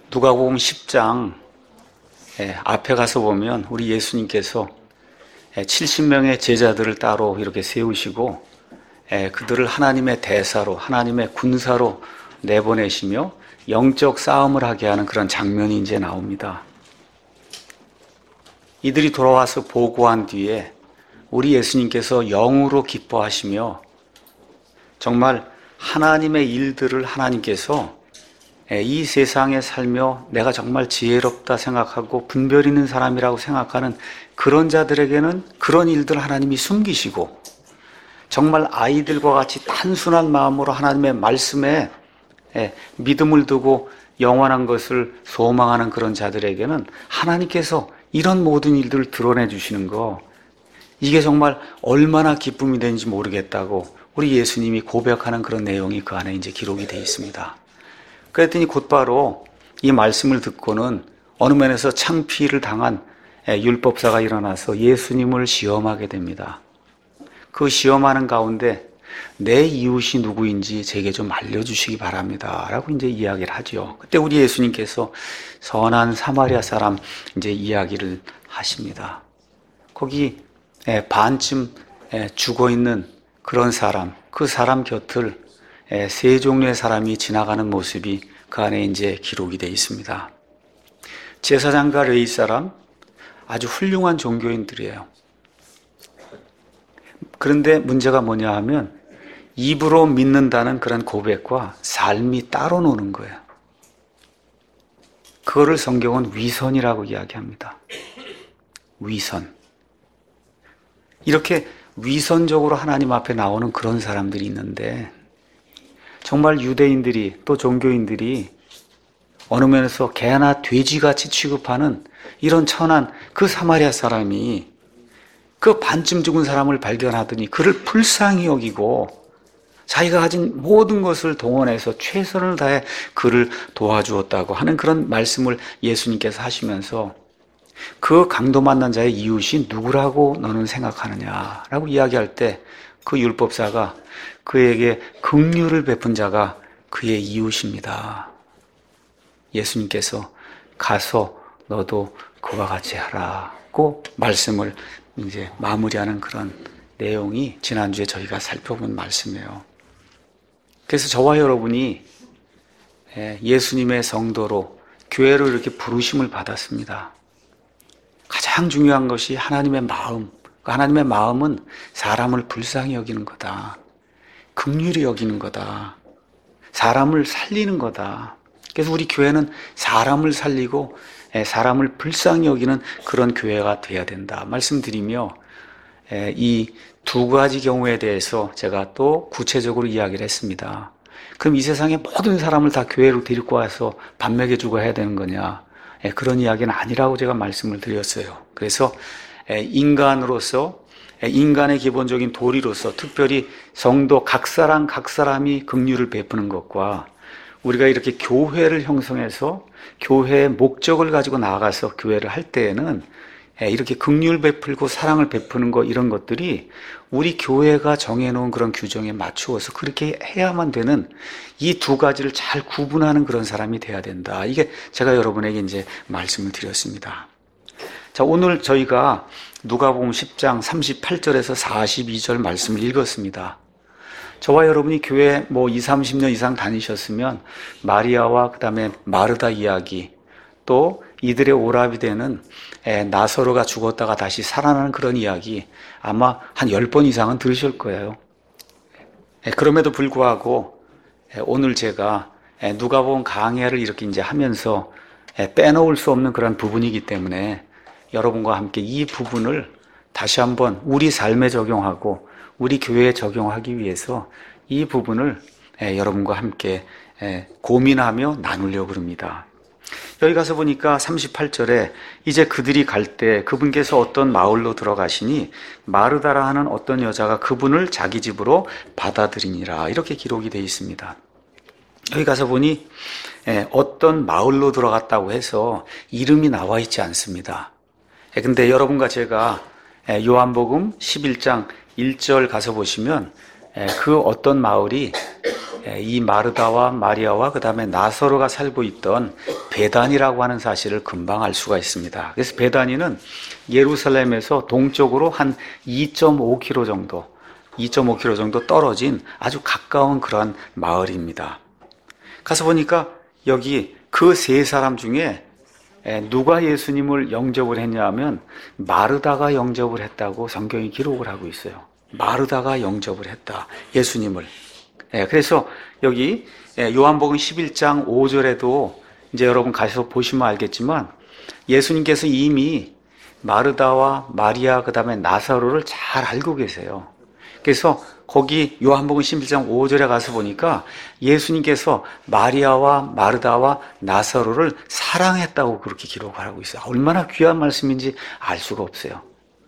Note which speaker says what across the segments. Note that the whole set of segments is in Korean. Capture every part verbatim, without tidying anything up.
Speaker 1: 누가복음 십 장 앞에 가서 보면 우리 예수님께서 칠십 명의 제자들을 따로 이렇게 세우시고 그들을 하나님의 대사로, 하나님의 군사로 내보내시며 영적 싸움을 하게 하는 그런 장면이 이제 나옵니다. 이들이 돌아와서 보고한 뒤에 우리 예수님께서 영으로 기뻐하시며 정말 하나님의 일들을 하나님께서 이 세상에 살며 내가 정말 지혜롭다 생각하고 분별 있는 사람이라고 생각하는 그런 자들에게는 그런 일들 하나님이 숨기시고 정말 아이들과 같이 단순한 마음으로 하나님의 말씀에 믿음을 두고 영원한 것을 소망하는 그런 자들에게는 하나님께서 이런 모든 일들을 드러내 주시는 거, 이게 정말 얼마나 기쁨이 되는지 모르겠다고 우리 예수님이 고백하는 그런 내용이 그 안에 이제 기록이 되어 있습니다. 그랬더니 곧바로 이 말씀을 듣고는 어느 면에서 창피를 당한 율법사가 일어나서 예수님을 시험하게 됩니다. 그 시험하는 가운데 내 이웃이 누구인지 제게 좀 알려주시기 바랍니다 라고 이제 이야기를 하죠. 그때 우리 예수님께서 선한 사마리아 사람 이제 이야기를 하십니다. 거기 반쯤 죽어있는 그런 사람, 그 사람 곁을 세 종류의 사람이 지나가는 모습이 그 안에 이제 기록이 되어 있습니다. 제사장과 레위 사람, 아주 훌륭한 종교인들이에요. 그런데 문제가 뭐냐 하면 입으로 믿는다는 그런 고백과 삶이 따로 노는 거예요. 그거를 성경은 위선이라고 이야기합니다. 위선. 이렇게 위선적으로 하나님 앞에 나오는 그런 사람들이 있는데 정말 유대인들이 또 종교인들이 어느 면에서 개나 돼지같이 취급하는 이런 천한 그 사마리아 사람이 그 반쯤 죽은 사람을 발견하더니 그를 불쌍히 여기고 자기가 가진 모든 것을 동원해서 최선을 다해 그를 도와주었다고 하는 그런 말씀을 예수님께서 하시면서 그 강도 만난 자의 이웃이 누구라고 너는 생각하느냐라고 이야기할 때 그 율법사가 그에게 긍휼을 베푼 자가 그의 이웃입니다. 예수님께서 가서 너도 그와 같이 하라고 말씀을 이제 마무리하는 그런 내용이 지난주에 저희가 살펴본 말씀이에요. 그래서 저와 여러분이 예수님의 성도로 교회로 이렇게 부르심을 받았습니다. 가장 중요한 것이 하나님의 마음. 하나님의 마음은 사람을 불쌍히 여기는 거다. 긍휼히 여기는 거다. 사람을 살리는 거다. 그래서 우리 교회는 사람을 살리고 사람을 불쌍히 여기는 그런 교회가 돼야 된다 말씀드리며 이 두 가지 경우에 대해서 제가 또 구체적으로 이야기를 했습니다. 그럼 이 세상의 모든 사람을 다 교회로 데리고 와서 밥 먹여주고 해야 되는 거냐? 그런 이야기는 아니라고 제가 말씀을 드렸어요. 그래서 인간으로서, 인간의 기본적인 도리로서 특별히 성도 각 사람 각 사람이 긍휼을 베푸는 것과 우리가 이렇게 교회를 형성해서 교회의 목적을 가지고 나아가서 교회를 할 때에는 이렇게 긍휼 베풀고 사랑을 베푸는 것, 이런 것들이 우리 교회가 정해놓은 그런 규정에 맞추어서 그렇게 해야만 되는 이 두 가지를 잘 구분하는 그런 사람이 돼야 된다. 이게 제가 여러분에게 이제 말씀을 드렸습니다. 자, 오늘 저희가 누가복음 십 장 삼십팔 절에서 사십이 절 말씀을 읽었습니다. 저와 여러분이 교회 뭐 이삼십 년 이상 다니셨으면 마리아와 그 다음에 마르다 이야기, 또 이들의 오랍이 되는 나사로가 죽었다가 다시 살아나는 그런 이야기 아마 한 열 번 이상은 들으실 거예요. 그럼에도 불구하고 오늘 제가 누가복음 강해를 이렇게 이제 하면서 빼놓을 수 없는 그런 부분이기 때문에 여러분과 함께 이 부분을 다시 한번 우리 삶에 적용하고 우리 교회에 적용하기 위해서 이 부분을 여러분과 함께 고민하며 나누려고 합니다. 여기 가서 보니까 삼십팔 절에 이제 그들이 갈 때 그분께서 어떤 마을로 들어가시니 마르다라 하는 어떤 여자가 그분을 자기 집으로 받아들이니라, 이렇게 기록이 되어 있습니다. 여기 가서 보니 어떤 마을로 들어갔다고 해서 이름이 나와 있지 않습니다. 근데 여러분과 제가 요한복음 십일 장 일 절 가서 보시면 그 어떤 마을이 이 마르다와 마리아와 그 다음에 나사로가 살고 있던 베다니라고 하는 사실을 금방 알 수가 있습니다. 그래서 베다니는 예루살렘에서 동쪽으로 한 이 점 오 킬로미터 정도, 이 점 오 킬로미터 정도 떨어진 아주 가까운 그러한 마을입니다. 가서 보니까 여기 그 세 사람 중에 누가 예수님을 영접을 했냐 하면 마르다가 영접을 했다고 성경이 기록을 하고 있어요. 마르다가 영접을 했다, 예수님을. 그래서 여기 요한복음 십일 장 오 절에도 이제 여러분 가서 보시면 알겠지만 예수님께서 이미 마르다와 마리아 그 다음에 나사로를 잘 알고 계세요. 그래서 거기 요한복음 십일 장 오 절에 가서 보니까 예수님께서 마리아와 마르다와 나사로를 사랑했다고 그렇게 기록을 하고 있어요. 얼마나 귀한 말씀인지 알 수가 없어요.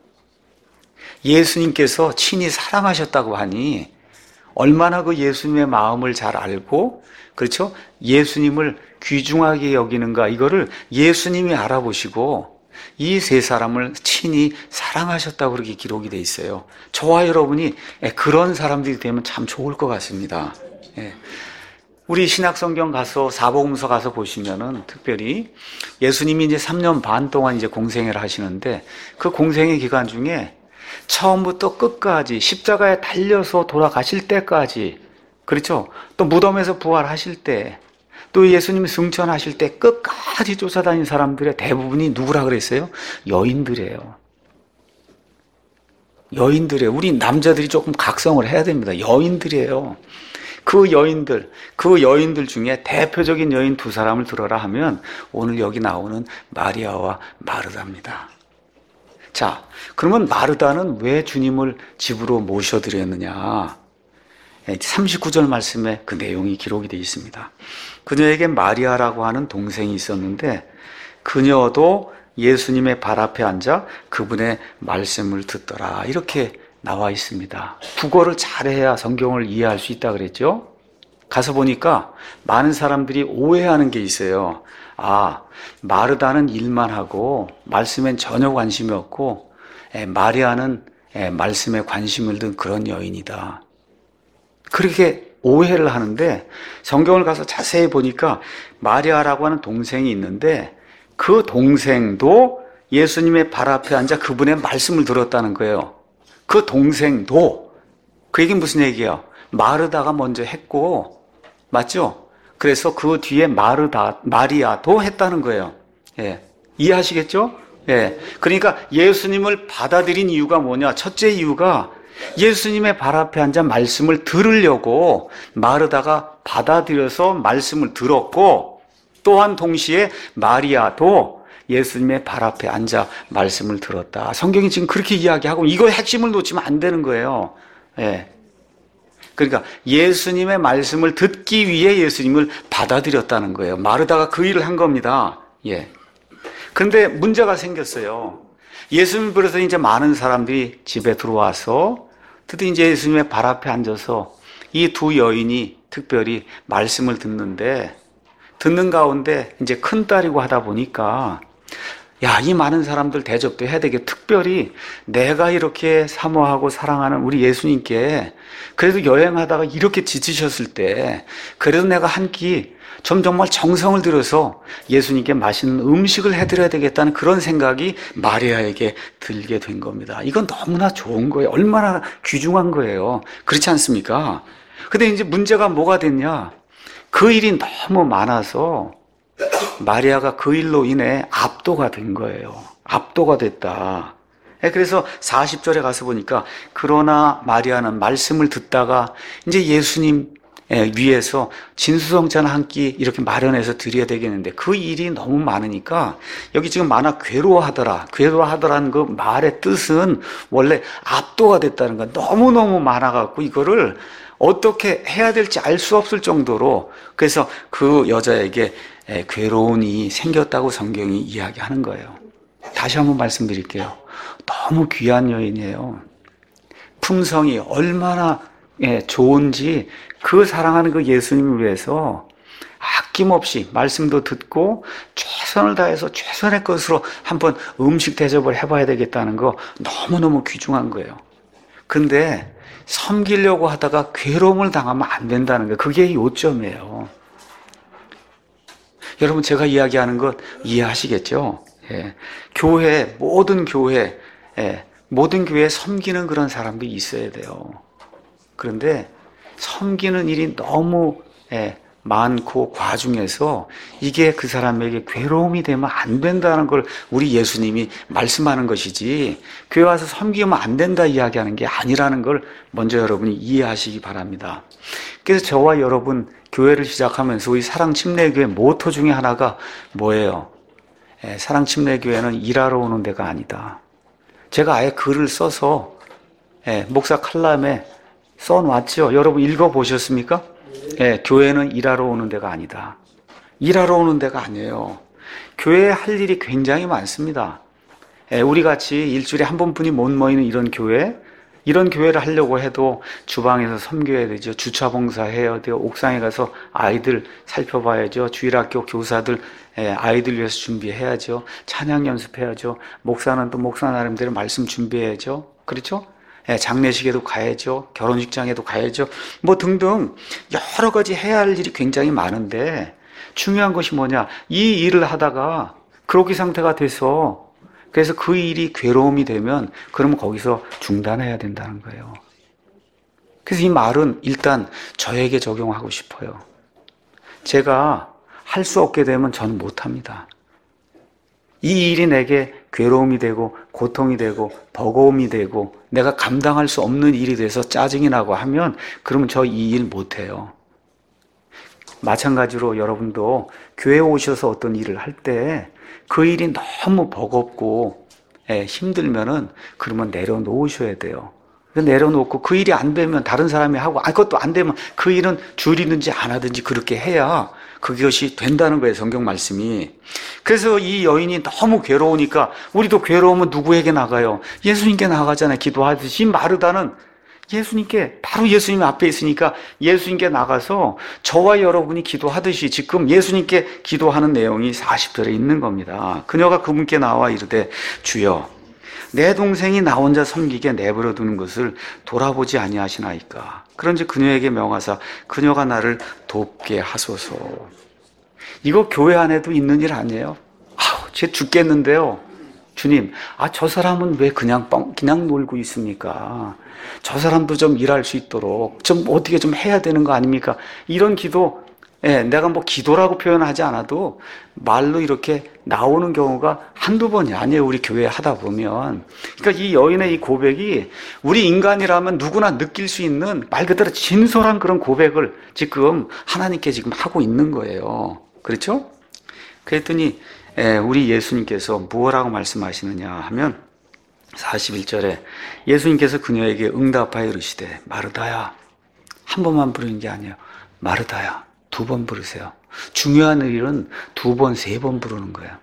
Speaker 1: 예수님께서 친히 사랑하셨다고 하니 얼마나 그 예수님의 마음을 잘 알고, 그렇죠? 예수님을 귀중하게 여기는가, 이거를 예수님이 알아보시고 이 세 사람을 친히 사랑하셨다고 그렇게 기록이 돼 있어요. 저와 여러분이 그런 사람들이 되면 참 좋을 것 같습니다. 우리 신약성경 가서 사복음서 가서 보시면은 특별히 예수님이 이제 삼 년 반 동안 이제 공생애를 하시는데 그 공생애 기간 중에 처음부터 끝까지 십자가에 달려서 돌아가실 때까지, 그렇죠? 또 무덤에서 부활하실 때, 또 예수님이 승천하실 때 끝까지 쫓아다닌 사람들의 대부분이 누구라 그랬어요? 여인들이에요. 여인들이에요. 우리 남자들이 조금 각성을 해야 됩니다. 여인들이에요. 그 여인들, 그 여인들 중에 대표적인 여인 두 사람을 들어라 하면 오늘 여기 나오는 마리아와 마르다입니다. 자, 그러면 마르다는 왜 주님을 집으로 모셔드렸느냐? 삼십구 절 말씀에 그 내용이 기록이 되어 있습니다. 그녀에게 마리아라고 하는 동생이 있었는데 그녀도 예수님의 발 앞에 앉아 그분의 말씀을 듣더라, 이렇게 나와 있습니다. 국어를 잘해야 성경을 이해할 수 있다 그랬죠? 가서 보니까 많은 사람들이 오해하는 게 있어요. 아, 마르다는 일만 하고 말씀엔 전혀 관심이 없고 에, 마리아는 에, 말씀에 관심을 둔 그런 여인이다, 그렇게 오해를 하는데 성경을 가서 자세히 보니까 마리아라고 하는 동생이 있는데 그 동생도 예수님의 발 앞에 앉아 그분의 말씀을 들었다는 거예요. 그 동생도, 그 얘기는 무슨 얘기예요? 마르다가 먼저 했고, 맞죠? 그래서 그 뒤에 마르다, 마리아도 했다는 거예요. 예. 이해하시겠죠? 예. 그러니까 예수님을 받아들인 이유가 뭐냐? 첫째 이유가 예수님의 발 앞에 앉아 말씀을 들으려고 마르다가 받아들여서 말씀을 들었고, 또한 동시에 마리아도 예수님의 발 앞에 앉아 말씀을 들었다. 성경이 지금 그렇게 이야기하고 이거의 핵심을 놓치면 안 되는 거예요. 예. 그러니까 예수님의 말씀을 듣기 위해 예수님을 받아들였다는 거예요. 마르다가 그 일을 한 겁니다. 예. 그런데 문제가 생겼어요. 예수님 그래서 이제 많은 사람들이 집에 들어와서 드디어 이제 예수님의 발 앞에 앉아서 이 두 여인이 특별히 말씀을 듣는데, 듣는 가운데 이제 큰딸이고 하다 보니까 야, 이 많은 사람들 대접도 해야 되게, 특별히 내가 이렇게 사모하고 사랑하는 우리 예수님께 그래도 여행하다가 이렇게 지치셨을 때 그래도 내가 한 끼 좀 정말 정성을 들여서 예수님께 맛있는 음식을 해드려야 되겠다는 그런 생각이 마리아에게 들게 된 겁니다. 이건 너무나 좋은 거예요. 얼마나 귀중한 거예요. 그렇지 않습니까? 근데 이제 문제가 뭐가 됐냐? 그 일이 너무 많아서 마리아가 그 일로 인해 압도가 된 거예요. 압도가 됐다. 그래서 사십 절에 가서 보니까 그러나 마리아는 말씀을 듣다가 이제 예수님 위해서 진수성찬 한 끼 이렇게 마련해서 드려야 되겠는데 그 일이 너무 많으니까 여기 지금 많아 괴로워하더라. 괴로워하더라는 그 말의 뜻은 원래 압도가 됐다는 거야. 너무너무 많아갖고 이거를 어떻게 해야 될지 알 수 없을 정도로, 그래서 그 여자에게 괴로움이 생겼다고 성경이 이야기하는 거예요. 다시 한번 말씀드릴게요. 너무 귀한 여인이에요. 품성이 얼마나 좋은지 그 사랑하는 그 예수님을 위해서 아낌없이 말씀도 듣고 최선을 다해서 최선의 것으로 한번 음식 대접을 해봐야 되겠다는 거 너무너무 귀중한 거예요. 근데 섬기려고 하다가 괴로움을 당하면 안 된다는 거예요. 그게 요점이에요. 여러분, 제가 이야기하는 것 이해하시겠죠? 예. 교회, 모든 교회, 예. 모든 교회에 섬기는 그런 사람들이 있어야 돼요. 그런데 섬기는 일이 너무 예, 많고 과중해서 이게 그 사람에게 괴로움이 되면 안 된다는 걸 우리 예수님이 말씀하는 것이지, 교회 와서 섬기면 안 된다 이야기하는 게 아니라는 걸 먼저 여러분이 이해하시기 바랍니다. 그래서 저와 여러분 교회를 시작하면서 우리 사랑침례교회 모토 중에 하나가 뭐예요? 예, 사랑침례교회는 일하러 오는 데가 아니다. 제가 아예 글을 써서 예, 목사 칼럼에 써놨죠. 여러분 읽어보셨습니까? 예, 교회는 일하러 오는 데가 아니다. 일하러 오는 데가 아니에요. 교회에 할 일이 굉장히 많습니다. 예, 우리 같이 일주일에 한 번뿐이 못 모이는 이런 교회, 이런 교회를 하려고 해도 주방에서 섬겨야 되죠. 주차 봉사해야 돼요. 옥상에 가서 아이들 살펴봐야죠. 주일학교 교사들 예, 아이들 위해서 준비해야죠. 찬양 연습해야죠. 목사는 또 목사 나름대로 말씀 준비해야죠. 그렇죠? 예, 장례식에도 가야죠. 결혼식장에도 가야죠. 뭐 등등 여러 가지 해야 할 일이 굉장히 많은데, 중요한 것이 뭐냐? 이 일을 하다가 그로기 상태가 돼서, 그래서 그 일이 괴로움이 되면 그러면 거기서 중단해야 된다는 거예요. 그래서 이 말은 일단 저에게 적용하고 싶어요. 제가 할 수 없게 되면 저는 못합니다. 이 일이 내게 괴로움이 되고 고통이 되고 버거움이 되고 내가 감당할 수 없는 일이 돼서 짜증이 나고 하면, 그러면 저 이 일 못해요. 마찬가지로 여러분도 교회에 오셔서 어떤 일을 할 때 그 일이 너무 버겁고 예, 힘들면은 그러면 내려놓으셔야 돼요. 내려놓고 그 일이 안 되면 다른 사람이 하고, 아, 그것도 안 되면 그 일은 줄이든지 안 하든지 그렇게 해야 그것이 된다는 거예요, 성경 말씀이. 그래서 이 여인이 너무 괴로우니까, 우리도 괴로우면 누구에게 나가요? 예수님께 나가잖아요. 기도하듯이. 마르다는 예수님께, 바로 예수님 앞에 있으니까 예수님께 나가서 저와 여러분이 기도하듯이 지금 예수님께 기도하는 내용이 사십 절에 있는 겁니다. 그녀가 그분께 나와 이르되, 주여, 내 동생이 나 혼자 섬기게 내버려 두는 것을 돌아보지 아니하시나이까. 그런즉 그녀에게 명하사 그녀가 나를 돕게 하소서. 이거 교회 안에도 있는 일 아니에요? 아우, 쟤 죽겠는데요. 주님, 아, 저 사람은 왜 그냥 뻥, 그냥 놀고 있습니까? 저 사람도 좀 일할 수 있도록 좀 어떻게 좀 해야 되는 거 아닙니까? 이런 기도, 예, 내가 뭐 기도라고 표현하지 않아도 말로 이렇게 나오는 경우가 한두 번이 아니에요. 우리 교회 하다 보면. 그러니까 이 여인의 이 고백이 우리 인간이라면 누구나 느낄 수 있는 말 그대로 진솔한 그런 고백을 지금 하나님께 지금 하고 있는 거예요. 그렇죠? 그랬더니 예, 우리 예수님께서 무엇라고 말씀하시느냐 하면 사십일 절에 예수님께서 그녀에게 응답하여 이르시되, 마르다야. 한 번만 부르는 게 아니에요. 마르다야. 두 번 부르세요. 중요한 일은 두 번, 세 번 부르는 거예요.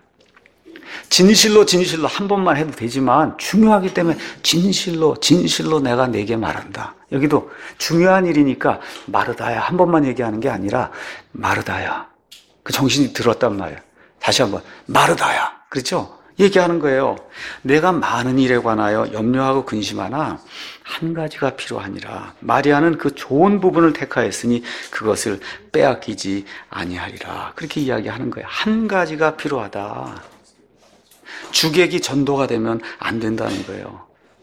Speaker 1: 진실로 진실로 한 번만 해도 되지만 중요하기 때문에 진실로 진실로 내가 내게 말한다. 여기도 중요한 일이니까 마르다야 한 번만 얘기하는 게 아니라 마르다야. 그 정신이 들었단 말이에요. 다시 한번 마르다야. 그렇죠? 얘기하는 거예요. 내가 많은 일에 관하여 염려하고 근심하나 한 가지가 필요하니라. 마리아는 그 좋은 부분을 택하였으니 그것을 빼앗기지 아니하리라. 그렇게 이야기하는 거예요. 한 가지가 필요하다. 주객이 전도가 되면 안 된다는 거예요.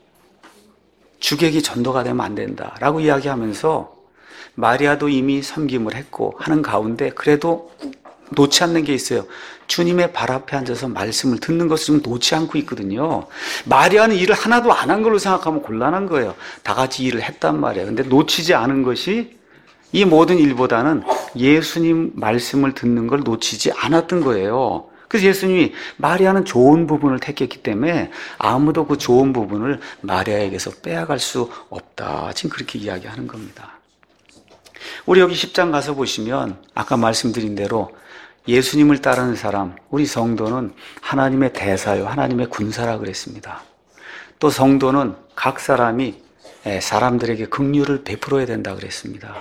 Speaker 1: 주객이 전도가 되면 안 된다라고 이야기하면서 마리아도 이미 섬김을 했고 하는 가운데 그래도 놓지 않는 게 있어요. 주님의 발 앞에 앉아서 말씀을 듣는 것을 좀 놓지 않고 있거든요. 마리아는 일을 하나도 안 한 걸로 생각하면 곤란한 거예요. 다 같이 일을 했단 말이에요. 근데 놓치지 않은 것이 이 모든 일보다는 예수님 말씀을 듣는 걸 놓치지 않았던 거예요. 그래서 예수님이 마리아는 좋은 부분을 택했기 때문에 아무도 그 좋은 부분을 마리아에게서 빼앗갈 수 없다. 지금 그렇게 이야기하는 겁니다. 우리 여기 십 장 가서 보시면 아까 말씀드린 대로 예수님을 따르는 사람, 우리 성도는 하나님의 대사요, 하나님의 군사라 그랬습니다. 또 성도는 각 사람이 사람들에게 긍휼을 베풀어야 된다 그랬습니다.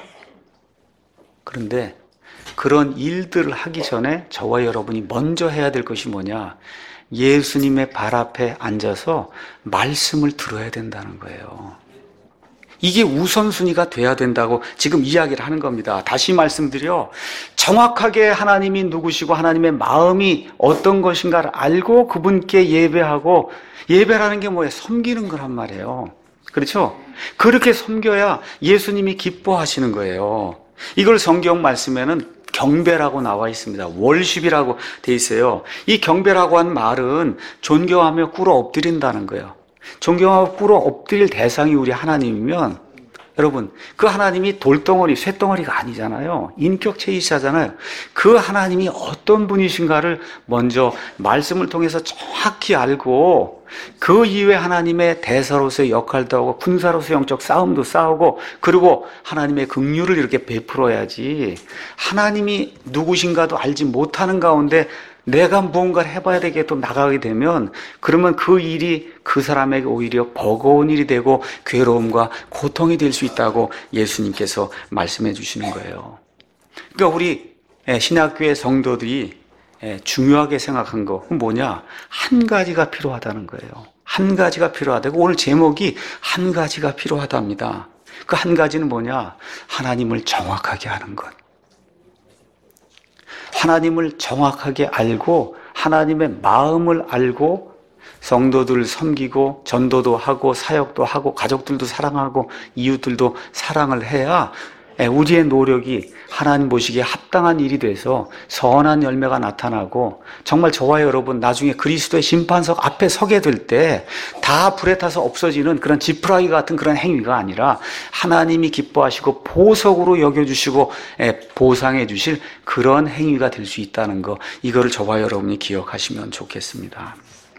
Speaker 1: 그런데 그런 일들을 하기 전에 저와 여러분이 먼저 해야 될 것이 뭐냐? 예수님의 발 앞에 앉아서 말씀을 들어야 된다는 거예요. 이게 우선순위가 돼야 된다고 지금 이야기를 하는 겁니다. 다시 말씀드려 정확하게 하나님이 누구시고 하나님의 마음이 어떤 것인가를 알고 그분께 예배하고, 예배라는 게 뭐예요? 섬기는 거란 말이에요. 그렇죠? 그렇게 섬겨야 예수님이 기뻐하시는 거예요. 이걸 성경 말씀에는 경배라고 나와 있습니다. 월십이라고 돼 있어요. 이 경배라고 한 말은 존경하며 꿇어 엎드린다는 거예요. 존경하고 꿇어 엎드릴 대상이 우리 하나님이면, 여러분, 그 하나님이 돌덩어리, 쇳덩어리가 아니잖아요. 인격체이시잖아요. 그 하나님이 어떤 분이신가를 먼저 말씀을 통해서 정확히 알고, 그 이후에 하나님의 대사로서의 역할도 하고 군사로서의 영적 싸움도 싸우고, 그리고 하나님의 긍휼을 이렇게 베풀어야지, 하나님이 누구신가도 알지 못하는 가운데 내가 무언가를 해봐야 되게 또 나가게 되면, 그러면 그 일이 그 사람에게 오히려 버거운 일이 되고 괴로움과 고통이 될 수 있다고 예수님께서 말씀해 주시는 거예요. 그러니까 우리 신약교회 성도들이 중요하게 생각한 거 뭐냐? 한 가지가 필요하다는 거예요. 한 가지가 필요하다고. 오늘 제목이 한 가지가 필요하답니다. 그 한 가지는 뭐냐? 하나님을 정확하게 아는 것. 하나님을 정확하게 알고 하나님의 마음을 알고 성도들을 섬기고 전도도 하고 사역도 하고 가족들도 사랑하고 이웃들도 사랑을 해야 우리의 노력이 하나님 보시기에 합당한 일이 돼서 선한 열매가 나타나고, 정말 저와 여러분 나중에 그리스도의 심판석 앞에 서게 될 때 다 불에 타서 없어지는 그런 지푸라기 같은 그런 행위가 아니라 하나님이 기뻐하시고 보석으로 여겨주시고 보상해 주실 그런 행위가 될 수 있다는 거, 이거를 저와 여러분이 기억하시면 좋겠습니다.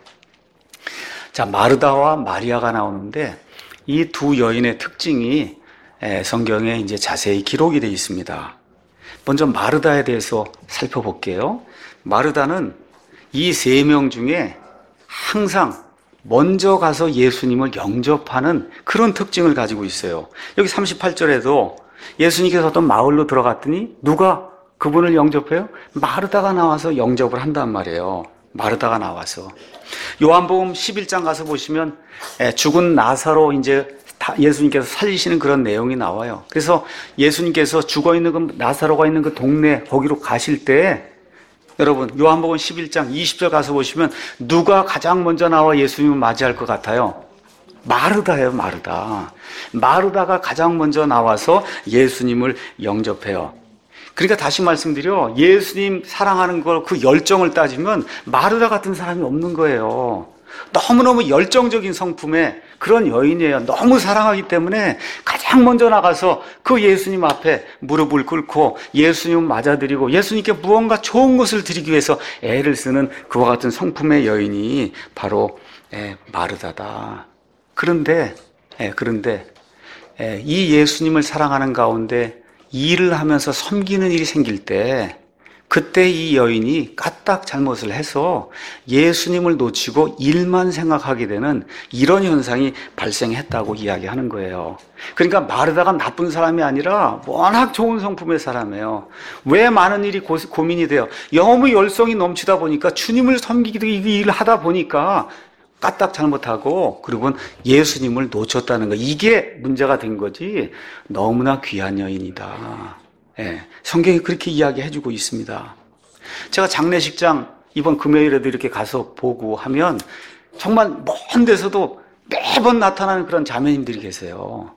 Speaker 1: 자, 마르다와 마리아가 나오는데 이 두 여인의 특징이 성경에 이제 자세히 기록이 되어 있습니다. 먼저 마르다에 대해서 살펴볼게요. 마르다는 이 세 명 중에 항상 먼저 가서 예수님을 영접하는 그런 특징을 가지고 있어요. 여기 삼십팔 절에도 예수님께서 어떤 마을로 들어갔더니 누가 그분을 영접해요? 마르다가 나와서 영접을 한단 말이에요. 마르다가 나와서. 요한복음 십일 장 가서 보시면 죽은 나사로 이제 예수님께서 살리시는 그런 내용이 나와요. 그래서 예수님께서 죽어있는 그 나사로가 있는 그 동네 거기로 가실 때, 여러분 요한복음 십일 장 이십 절 가서 보시면 누가 가장 먼저 나와 예수님을 맞이할 것 같아요? 마르다예요. 마르다. 마르다가 가장 먼저 나와서 예수님을 영접해요. 그러니까 다시 말씀드려, 예수님 사랑하는 걸 그 열정을 따지면 마르다 같은 사람이 없는 거예요. 너무너무 열정적인 성품의 그런 여인이에요. 너무 사랑하기 때문에 가장 먼저 나가서 그 예수님 앞에 무릎을 꿇고 예수님을 맞아드리고 예수님께 무언가 좋은 것을 드리기 위해서 애를 쓰는 그와 같은 성품의 여인이 바로 마르다다. 그런데 그런데 이 예수님을 사랑하는 가운데 일을 하면서 섬기는 일이 생길 때, 그때 이 여인이 까딱 잘못을 해서 예수님을 놓치고 일만 생각하게 되는 이런 현상이 발생했다고 이야기하는 거예요. 그러니까 마르다가 나쁜 사람이 아니라 워낙 좋은 성품의 사람이에요. 왜 많은 일이 고, 고민이 돼요? 너무 열성이 넘치다 보니까 주님을 섬기기도 이 일을 하다 보니까 까딱 잘못하고 그리고는 예수님을 놓쳤다는 거, 이게 문제가 된 거지. 너무나 귀한 여인이다. 예, 성경이 그렇게 이야기해주고 있습니다. 제가 장례식장 이번 금요일에도 이렇게 가서 보고 하면 정말 먼 데서도 매번 나타나는 그런 자매님들이 계세요.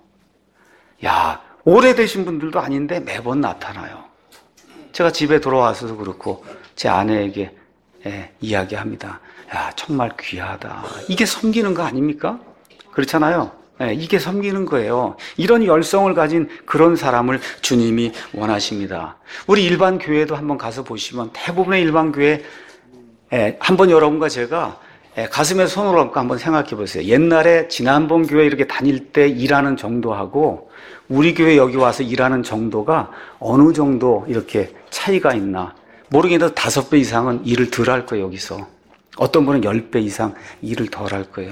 Speaker 1: 야, 오래되신 분들도 아닌데 매번 나타나요. 제가 집에 돌아와서도 그렇고 제 아내에게 예, 이야기합니다. 야, 정말 귀하다. 이게 섬기는 거 아닙니까? 그렇잖아요. 네, 이게 섬기는 거예요. 이런 열성을 가진 그런 사람을 주님이 원하십니다. 우리 일반 교회도 한번 가서 보시면 대부분의 일반 교회, 예, 한번 여러분과 제가 예, 가슴에 손을 얹고 한번 생각해 보세요. 옛날에 지난번 교회 이렇게 다닐 때 일하는 정도하고 우리 교회 여기 와서 일하는 정도가 어느 정도 이렇게 차이가 있나 모르겠는데 다섯 배 이상은 일을 덜 할 거예요. 여기서 어떤 분은 열 배 이상 일을 덜 할 거예요.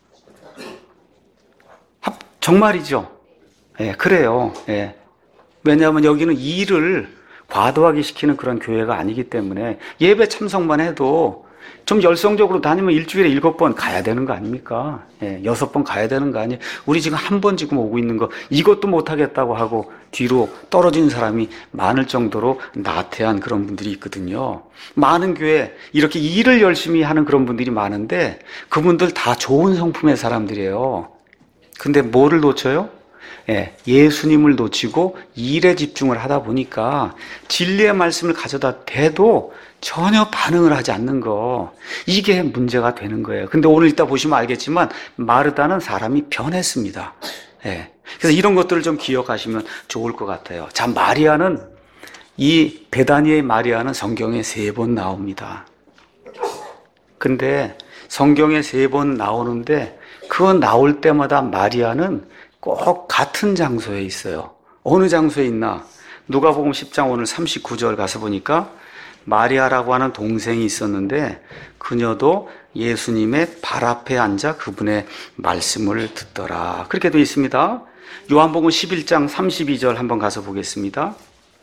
Speaker 1: 정말이죠. 예, 그래요. 예. 왜냐하면 여기는 일을 과도하게 시키는 그런 교회가 아니기 때문에 예배 참석만 해도 좀 열성적으로 다니면 일주일에 일곱 번 가야 되는 거 아닙니까? 예, 여섯 번 가야 되는 거 아니에요? 우리 지금 한 번 지금 오고 있는 거 이것도 못하겠다고 하고 뒤로 떨어진 사람이 많을 정도로 나태한 그런 분들이 있거든요. 많은 교회 이렇게 일을 열심히 하는 그런 분들이 많은데 그분들 다 좋은 성품의 사람들이에요. 근데 뭐를 놓쳐요? 예, 예수님을 놓치고 일에 집중을 하다 보니까 진리의 말씀을 가져다 대도 전혀 반응을 하지 않는 거, 이게 문제가 되는 거예요. 근데 오늘 이따 보시면 알겠지만 마르다는 사람이 변했습니다. 예, 그래서 이런 것들을 좀 기억하시면 좋을 것 같아요. 자, 마리아는, 이 베다니의 마리아는 성경에 세 번 나옵니다. 근데 성경에 세 번 나오는데 그 나올 때마다 마리아는 꼭 같은 장소에 있어요. 어느 장소에 있나? 누가복음 십 장 오늘 삼십구 절 가서 보니까 마리아라고 하는 동생이 있었는데 그녀도 예수님의 발 앞에 앉아 그분의 말씀을 듣더라. 그렇게 되어 있습니다. 요한복음 십일 장 삼십이 절 한번 가서 보겠습니다.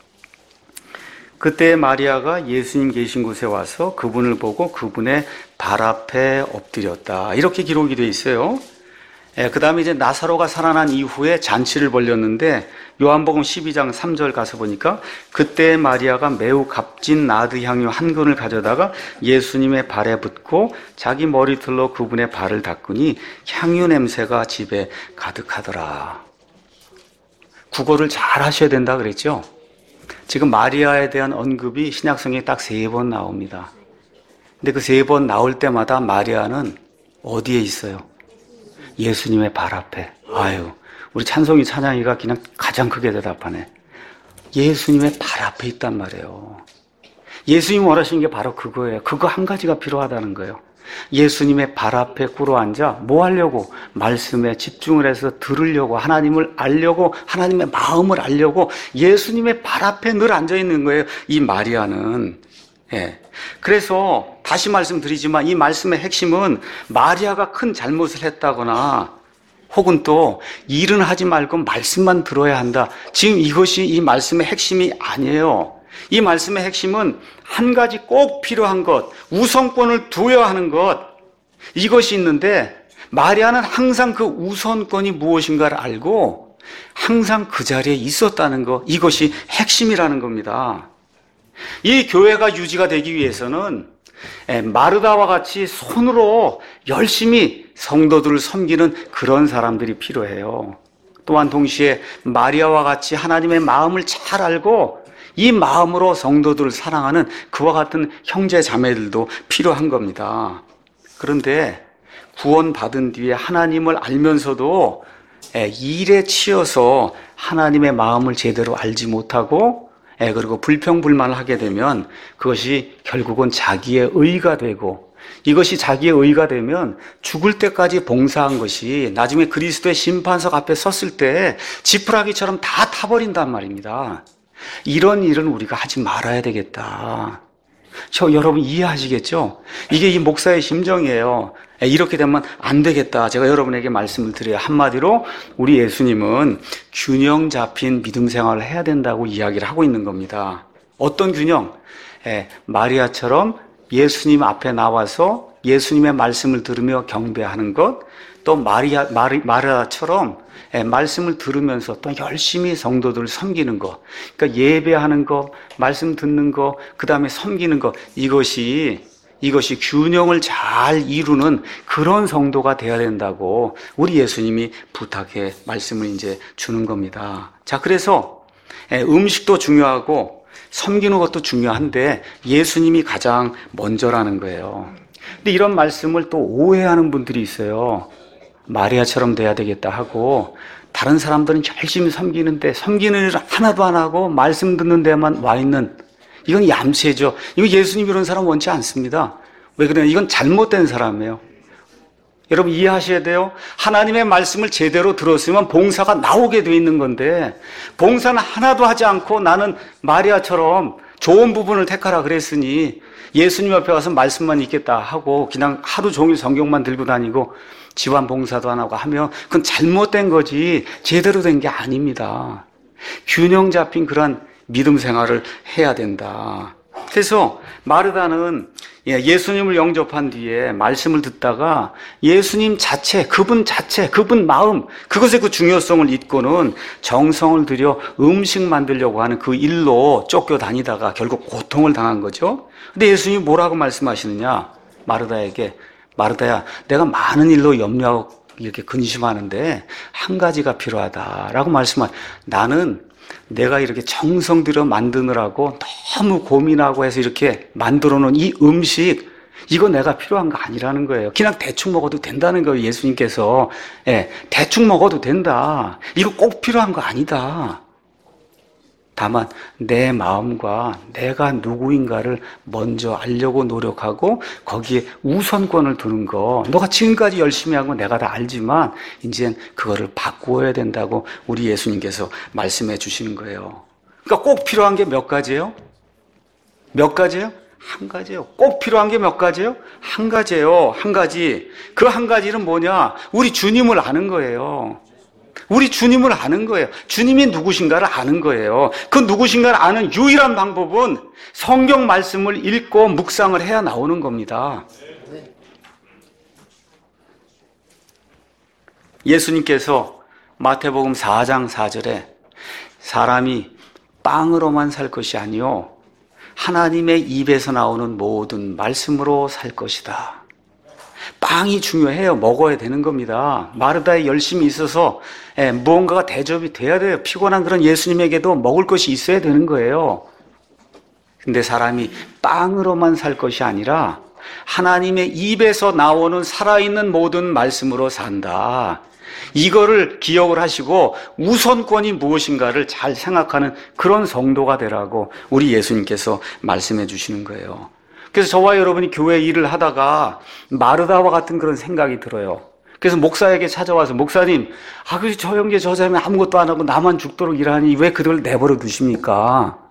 Speaker 1: 그때 마리아가 예수님 계신 곳에 와서 그분을 보고 그분의 발 앞에 엎드렸다. 이렇게 기록이 되어 있어요. 예, 그 다음에 이제 나사로가 살아난 이후에 잔치를 벌였는데 요한복음 십이 장 삼 절 가서 보니까 그때 마리아가 매우 값진 나드 향유 한 근을 가져다가 예수님의 발에 붓고 자기 머리털로 그분의 발을 닦으니 향유 냄새가 집에 가득하더라. 국어를 잘 하셔야 된다 그랬죠? 지금 마리아에 대한 언급이 신약성에 딱 세 번 나옵니다. 근데 그 세 번 나올 때마다 마리아는 어디에 있어요? 예수님의 발 앞에. 아유, 우리 찬송이 찬양이가 그냥 가장 크게 대답하네. 예수님의 발 앞에 있단 말이에요. 예수님 원하시는 게 바로 그거예요. 그거 한 가지가 필요하다는 거예요. 예수님의 발 앞에 꿇어 앉아 뭐 하려고? 말씀에 집중을 해서 들으려고, 하나님을 알려고, 하나님의 마음을 알려고 예수님의 발 앞에 늘 앉아 있는 거예요. 이 마리아는. 예. 그래서 다시 말씀드리지만 이 말씀의 핵심은 마리아가 큰 잘못을 했다거나 혹은 또 일은 하지 말고 말씀만 들어야 한다. 지금 이것이 이 말씀의 핵심이 아니에요. 이 말씀의 핵심은 한 가지 꼭 필요한 것, 우선권을 두어야 하는 것, 이것이 있는데 마리아는 항상 그 우선권이 무엇인가를 알고 항상 그 자리에 있었다는 것, 이것이 핵심이라는 겁니다. 이 교회가 유지가 되기 위해서는 마르다와 같이 손으로 열심히 성도들을 섬기는 그런 사람들이 필요해요. 또한 동시에 마리아와 같이 하나님의 마음을 잘 알고 이 마음으로 성도들을 사랑하는 그와 같은 형제 자매들도 필요한 겁니다. 그런데 구원받은 뒤에 하나님을 알면서도 일에 치여서 하나님의 마음을 제대로 알지 못하고 그리고 불평불만을 하게 되면 그것이 결국은 자기의 의가 되고, 이것이 자기의 의가 되면 죽을 때까지 봉사한 것이 나중에 그리스도의 심판석 앞에 섰을 때 지푸라기처럼 다 타버린단 말입니다. 이런 일은 우리가 하지 말아야 되겠다. 저 여러분 이해하시겠죠? 이게 이 목사의 심정이에요. 이렇게 되면 안 되겠다. 제가 여러분에게 말씀을 드려요. 한마디로 우리 예수님은 균형 잡힌 믿음 생활을 해야 된다고 이야기를 하고 있는 겁니다. 어떤 균형? 예, 마리아처럼 예수님 앞에 나와서 예수님의 말씀을 들으며 경배하는 것, 또 마리아, 마리, 마리아처럼 예, 말씀을 들으면서 또 열심히 성도들을 섬기는 것, 그러니까 예배하는 것, 말씀 듣는 것, 그 다음에 섬기는 것, 이것이 이것이 균형을 잘 이루는 그런 성도가 되어야 된다고 우리 예수님이 부탁해 말씀을 이제 주는 겁니다. 자, 그래서 음식도 중요하고 섬기는 것도 중요한데 예수님이 가장 먼저라는 거예요. 근데 이런 말씀을 또 오해하는 분들이 있어요. 마리아처럼 돼야 되겠다 하고 다른 사람들은 열심히 섬기는데 섬기는 일 하나도 안 하고 말씀 듣는 데만 와 있는, 이건 얌체죠. 이거 예수님 이런 사람 원치 않습니다. 왜 그래요? 이건 잘못된 사람이에요. 여러분 이해하셔야 돼요. 하나님의 말씀을 제대로 들었으면 봉사가 나오게 돼 있는 건데 봉사는 하나도 하지 않고 나는 마리아처럼 좋은 부분을 택하라 그랬으니 예수님 앞에 가서 말씀만 읽겠다 하고 그냥 하루 종일 성경만 들고 다니고 지원 봉사도 안 하고 하면 그건 잘못된 거지 제대로 된 게 아닙니다. 균형 잡힌 그런 믿음 생활을 해야 된다. 그래서 마르다는 예수님을 영접한 뒤에 말씀을 듣다가 예수님 자체, 그분 자체, 그분 마음, 그것의 그 중요성을 잊고는 정성을 들여 음식 만들려고 하는 그 일로 쫓겨다니다가 결국 고통을 당한 거죠. 근데 예수님이 뭐라고 말씀하시느냐? 마르다에게, 마르다야, 내가 많은 일로 염려하고 이렇게 근심하는데 한 가지가 필요하다라고 말씀하. 나는 내가 이렇게 정성 들여 만드느라고 너무 고민하고 해서 이렇게 만들어 놓은 이 음식, 이거 내가 필요한 거 아니라는 거예요. 그냥 대충 먹어도 된다는 거예요. 예수님께서. 예, 대충 먹어도 된다. 이거 꼭 필요한 거 아니다. 다만 내 마음과 내가 누구인가를 먼저 알려고 노력하고 거기에 우선권을 두는 거. 너가 지금까지 열심히 한 거 내가 다 알지만 이젠 그거를 바꾸어야 된다고 우리 예수님께서 말씀해 주시는 거예요. 그러니까 꼭 필요한 게 몇 가지예요? 몇 가지예요? 한 가지예요. 꼭 필요한 게 몇 가지예요? 한 가지예요. 한 가지. 그 한 가지는 뭐냐? 우리 주님을 아는 거예요. 우리 주님을 아는 거예요. 주님이 누구신가를 아는 거예요. 그 누구신가를 아는 유일한 방법은 성경 말씀을 읽고 묵상을 해야 나오는 겁니다. 예수님께서 마태복음 사 장 사 절에 사람이 빵으로만 살 것이 아니요 하나님의 입에서 나오는 모든 말씀으로 살 것이다. 빵이 중요해요. 먹어야 되는 겁니다. 마르다에 열심히 있어서 예, 무언가가 대접이 돼야 돼요. 피곤한 그런 예수님에게도 먹을 것이 있어야 되는 거예요. 근데 사람이 빵으로만 살 것이 아니라 하나님의 입에서 나오는 살아있는 모든 말씀으로 산다. 이거를 기억을 하시고 우선권이 무엇인가를 잘 생각하는 그런 성도가 되라고 우리 예수님께서 말씀해 주시는 거예요. 그래서 저와 여러분이 교회 일을 하다가 마르다와 같은 그런 생각이 들어요. 그래서 목사에게 찾아와서 목사님, 아, 그 저 형제 저 자매 아무것도 안 하고 나만 죽도록 일하니 왜 그들을 내버려 두십니까?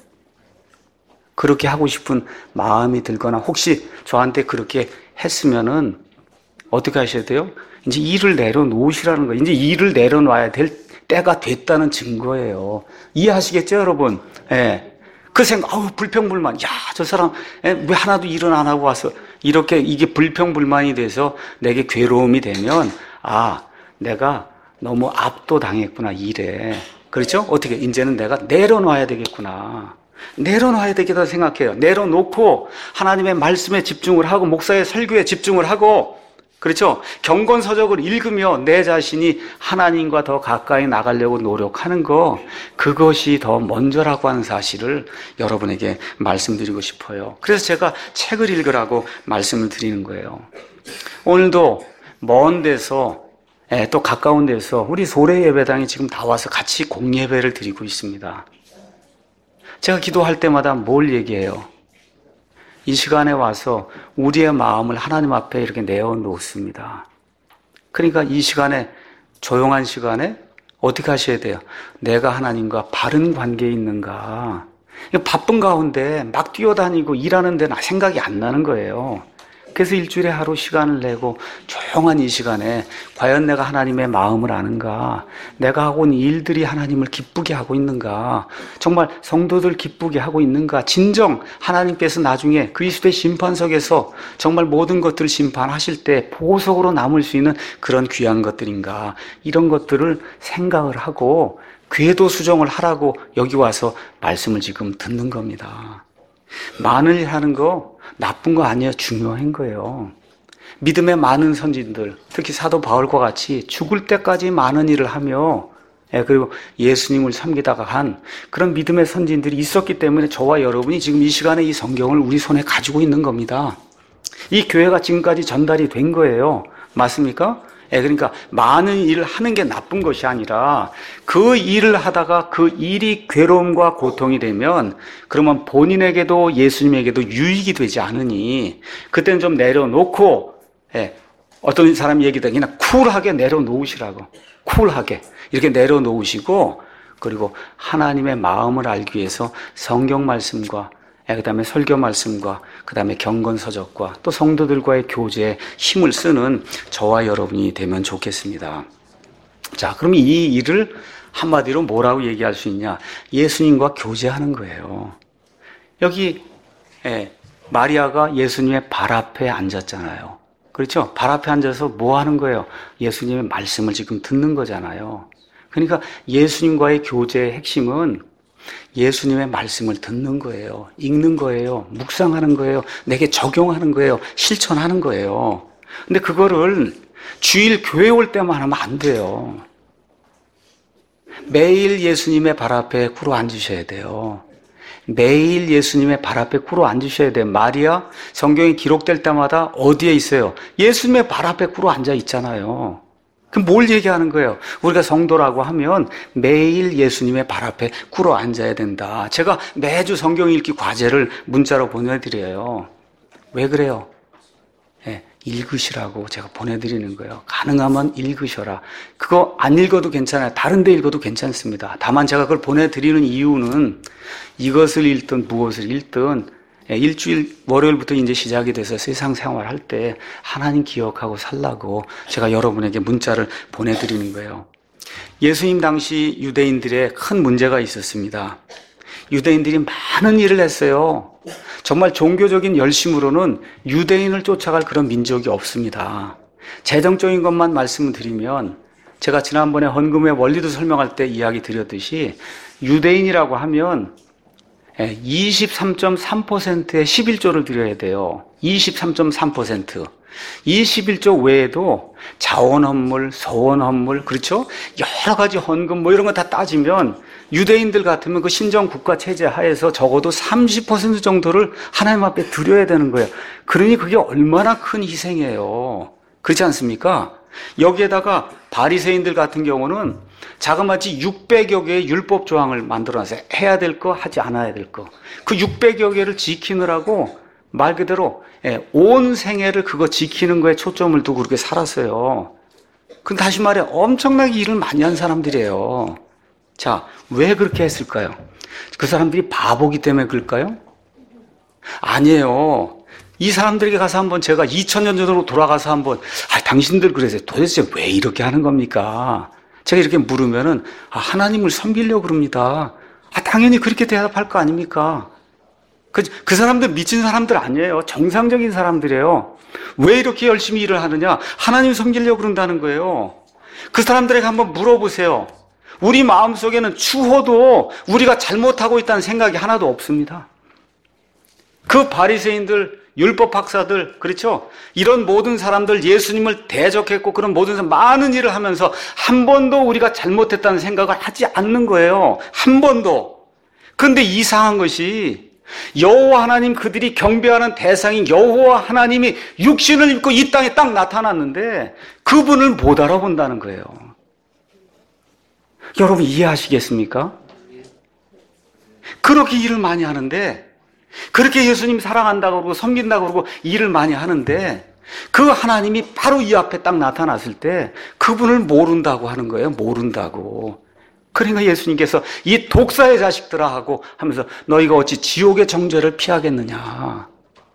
Speaker 1: 그렇게 하고 싶은 마음이 들거나 혹시 저한테 그렇게 했으면은 어떻게 하셔야 돼요? 이제 일을 내려놓으시라는 거예요. 이제 일을 내려놔야 될 때가 됐다는 증거예요. 이해하시겠죠, 여러분? 예. 그 생각, 아우, 불평불만. 야, 저 사람, 왜 하나도 일은 안 하고 와서, 이렇게 이게 불평불만이 돼서 내게 괴로움이 되면, 아, 내가 너무 압도당했구나, 일에. 그렇죠? 어떻게, 이제는 내가 내려놔야 되겠구나. 내려놔야 되겠다 생각해요. 내려놓고, 하나님의 말씀에 집중을 하고, 목사의 설교에 집중을 하고, 그렇죠? 경건서적을 읽으며 내 자신이 하나님과 더 가까이 나가려고 노력하는 거, 그것이 더 먼저라고 하는 사실을 여러분에게 말씀드리고 싶어요. 그래서 제가 책을 읽으라고 말씀을 드리는 거예요. 오늘도 먼 데서 또 가까운 데서 우리 소래 예배당에 지금 다 와서 같이 공예배를 드리고 있습니다. 제가 기도할 때마다 뭘 얘기해요? 이 시간에 와서 우리의 마음을 하나님 앞에 이렇게 내어놓습니다. 그러니까 이 시간에, 조용한 시간에 어떻게 하셔야 돼요? 내가 하나님과 바른 관계에 있는가? 바쁜 가운데 막 뛰어다니고 일하는데 나 생각이 안 나는 거예요. 그래서 일주일에 하루 시간을 내고 조용한 이 시간에 과연 내가 하나님의 마음을 아는가? 내가 하고 있는 일들이 하나님을 기쁘게 하고 있는가? 정말 성도들 기쁘게 하고 있는가? 진정 하나님께서 나중에 그리스도의 심판석에서 정말 모든 것들을 심판하실 때 보석으로 남을 수 있는 그런 귀한 것들인가? 이런 것들을 생각을 하고 궤도 수정을 하라고 여기 와서 말씀을 지금 듣는 겁니다. 많은 일 하는 거 나쁜 거 아니에요. 중요한 거예요. 믿음의 많은 선진들, 특히 사도 바울과 같이 죽을 때까지 많은 일을 하며 그리고 예수님을 섬기다가 한 그런 믿음의 선진들이 있었기 때문에 저와 여러분이 지금 이 시간에 이 성경을 우리 손에 가지고 있는 겁니다. 이 교회가 지금까지 전달이 된 거예요. 맞습니까? 예, 그러니까 많은 일을 하는 게 나쁜 것이 아니라 그 일을 하다가 그 일이 괴로움과 고통이 되면 그러면 본인에게도 예수님에게도 유익이 되지 않으니 그때는 좀 내려놓고 예, 어떤 사람이 얘기다 그냥 쿨하게 내려놓으시라고 쿨하게 이렇게 내려놓으시고 그리고 하나님의 마음을 알기 위해서 성경 말씀과 그 다음에 설교 말씀과 그 다음에 경건서적과 또 성도들과의 교제에 힘을 쓰는 저와 여러분이 되면 좋겠습니다. 자, 그럼 이 일을 한마디로 뭐라고 얘기할 수 있냐? 예수님과 교제하는 거예요. 여기 예, 마리아가 예수님의 발 앞에 앉았잖아요. 그렇죠? 발 앞에 앉아서 뭐 하는 거예요? 예수님의 말씀을 지금 듣는 거잖아요. 그러니까 예수님과의 교제의 핵심은 예수님의 말씀을 듣는 거예요. 읽는 거예요. 묵상하는 거예요. 내게 적용하는 거예요. 실천하는 거예요. 근데 그거를 주일 교회 올 때만 하면 안 돼요. 매일 예수님의 발 앞에 꿇어 앉으셔야 돼요. 매일 예수님의 발 앞에 꿇어 앉으셔야 돼요. 마리아 성경이 기록될 때마다 어디에 있어요? 예수님의 발 앞에 꿇어 앉아 있잖아요. 그럼 뭘 얘기하는 거예요? 우리가 성도라고 하면 매일 예수님의 발 앞에 꿇어 앉아야 된다. 제가 매주 성경 읽기 과제를 문자로 보내드려요. 왜 그래요? 예, 읽으시라고 제가 보내드리는 거예요. 가능하면 읽으셔라. 그거 안 읽어도 괜찮아요. 다른 데 읽어도 괜찮습니다. 다만 제가 그걸 보내드리는 이유는 이것을 읽든 무엇을 읽든 일주일 월요일부터 이제 시작이 돼서 세상 생활할 때 하나님 기억하고 살라고 제가 여러분에게 문자를 보내드리는 거예요. 예수님 당시 유대인들의 큰 문제가 있었습니다. 유대인들이 많은 일을 했어요. 정말 종교적인 열심으로는 유대인을 쫓아갈 그런 민족이 없습니다. 재정적인 것만 말씀을 드리면 제가 지난번에 헌금의 원리도 설명할 때 이야기 드렸듯이 유대인이라고 하면 이십삼 점 삼 퍼센트의 십일조를 드려야 돼요. 이십삼 점 삼 퍼센트. 이 십일조 외에도 자원헌물, 소원헌물, 그렇죠? 여러 가지 헌금 뭐 이런 거 다 따지면 유대인들 같으면 그 신정 국가 체제 하에서 적어도 삼십 퍼센트 정도를 하나님 앞에 드려야 되는 거예요. 그러니 그게 얼마나 큰 희생이에요. 그렇지 않습니까? 여기에다가 바리새인들 같은 경우는 자그마치 육백여 개의 율법 조항을 만들어놨어요. 해야 될 거, 하지 않아야 될 거. 그 육백여 개를 지키느라고 말 그대로 온 생애를 그거 지키는 거에 초점을 두고 그렇게 살았어요. 그럼 다시 말해 엄청나게 일을 많이 한 사람들이에요. 자, 왜 그렇게 했을까요? 그 사람들이 바보기 때문에 그럴까요? 아니에요. 이 사람들에게 가서 한번 제가 이천 년 전으로 돌아가서 한번 아, 당신들 그래서 도대체 왜 이렇게 하는 겁니까? 제가 이렇게 물으면은 아, 하나님을 섬기려고 그럽니다. 아, 당연히 그렇게 대답할 거 아닙니까? 그, 그 사람들 미친 사람들 아니에요. 정상적인 사람들이에요. 왜 이렇게 열심히 일을 하느냐? 하나님 섬기려고 그런다는 거예요. 그 사람들에게 한번 물어보세요. 우리 마음속에는 추호도 우리가 잘못하고 있다는 생각이 하나도 없습니다. 그 바리새인들, 율법 학사들, 그렇죠? 이런 모든 사람들 예수님을 대적했고 그런 모든 사람 많은 일을 하면서 한 번도 우리가 잘못했다는 생각을 하지 않는 거예요. 한 번도. 그런데 이상한 것이 여호와 하나님 그들이 경배하는 대상인 여호와 하나님이 육신을 입고 이 땅에 딱 나타났는데 그분을 못 알아본다는 거예요. 여러분 이해하시겠습니까? 그렇게 일을 많이 하는데 그렇게 예수님 사랑한다고 그러고 섬긴다고 그러고 일을 많이 하는데 그 하나님이 바로 이 앞에 딱 나타났을 때 그분을 모른다고 하는 거예요. 모른다고. 그러니까 예수님께서 이 독사의 자식들아 하고 하면서 너희가 어찌 지옥의 정죄를 피하겠느냐.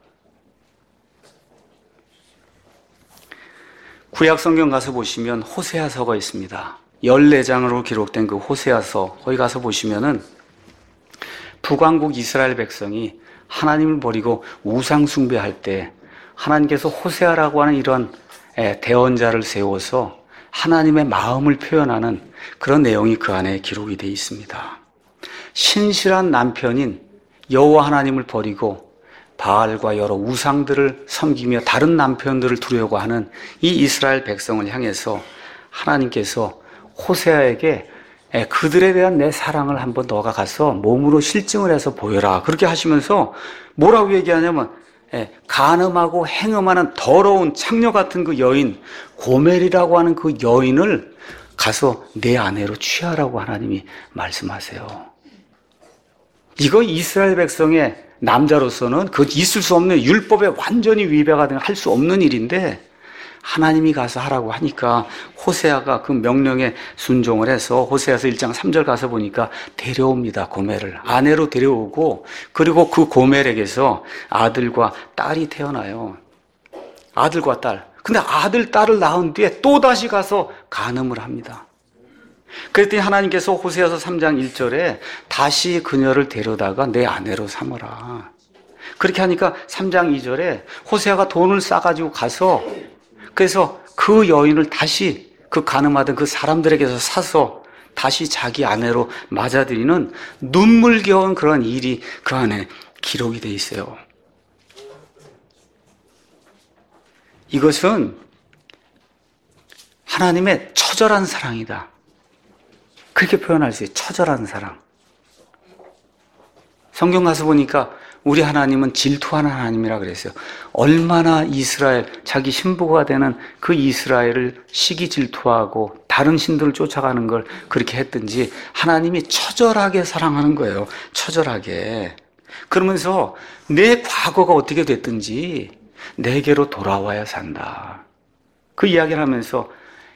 Speaker 1: 구약 성경 가서 보시면 호세아서가 있습니다. 열네 장으로 기록된 그 호세아서 거기 가서 보시면은 북왕국 이스라엘 백성이 하나님을 버리고 우상 숭배할 때 하나님께서 호세아라고 하는 이런 대언자를 세워서 하나님의 마음을 표현하는 그런 내용이 그 안에 기록이 되어 있습니다. 신실한 남편인 여호와 하나님을 버리고 바알과 여러 우상들을 섬기며 다른 남편들을 두려고 하는 이 이스라엘 백성을 향해서 하나님께서 호세아에게 그들에 대한 내 사랑을 한번 너가 가서 몸으로 실증을 해서 보여라. 그렇게 하시면서 뭐라고 얘기하냐면 간음하고 행음하는 더러운 창녀 같은 그 여인 고멜이라고 하는 그 여인을 가서 내 아내로 취하라고 하나님이 말씀하세요. 이거 이스라엘 백성의 남자로서는 그 있을 수 없는 율법에 완전히 위배가 되는 할 수 없는 일인데 하나님이 가서 하라고 하니까 호세아가 그 명령에 순종을 해서 호세아서 일 장 삼 절 가서 보니까 데려옵니다. 고멜을 아내로 데려오고 그리고 그 고멜에게서 아들과 딸이 태어나요. 아들과 딸. 근데 아들 딸을 낳은 뒤에 또다시 가서 간음을 합니다. 그랬더니 하나님께서 호세아서 삼 장 일 절에 다시 그녀를 데려다가 내 아내로 삼으라. 그렇게 하니까 삼 장 이 절에 호세아가 돈을 싸가지고 가서 그래서 그 여인을 다시 그 가늠하던 그 사람들에게서 사서 다시 자기 아내로 맞아들이는 눈물겨운 그런 일이 그 안에 기록이 돼 있어요. 이것은 하나님의 처절한 사랑이다. 그렇게 표현할 수 있어요. 처절한 사랑. 성경 가서 보니까 우리 하나님은 질투하는 하나님이라 그랬어요. 얼마나 이스라엘, 자기 신부가 되는 그 이스라엘을 시기 질투하고 다른 신들을 쫓아가는 걸 그렇게 했든지 하나님이 처절하게 사랑하는 거예요. 처절하게. 그러면서 내 과거가 어떻게 됐든지 내게로 돌아와야 산다. 그 이야기를 하면서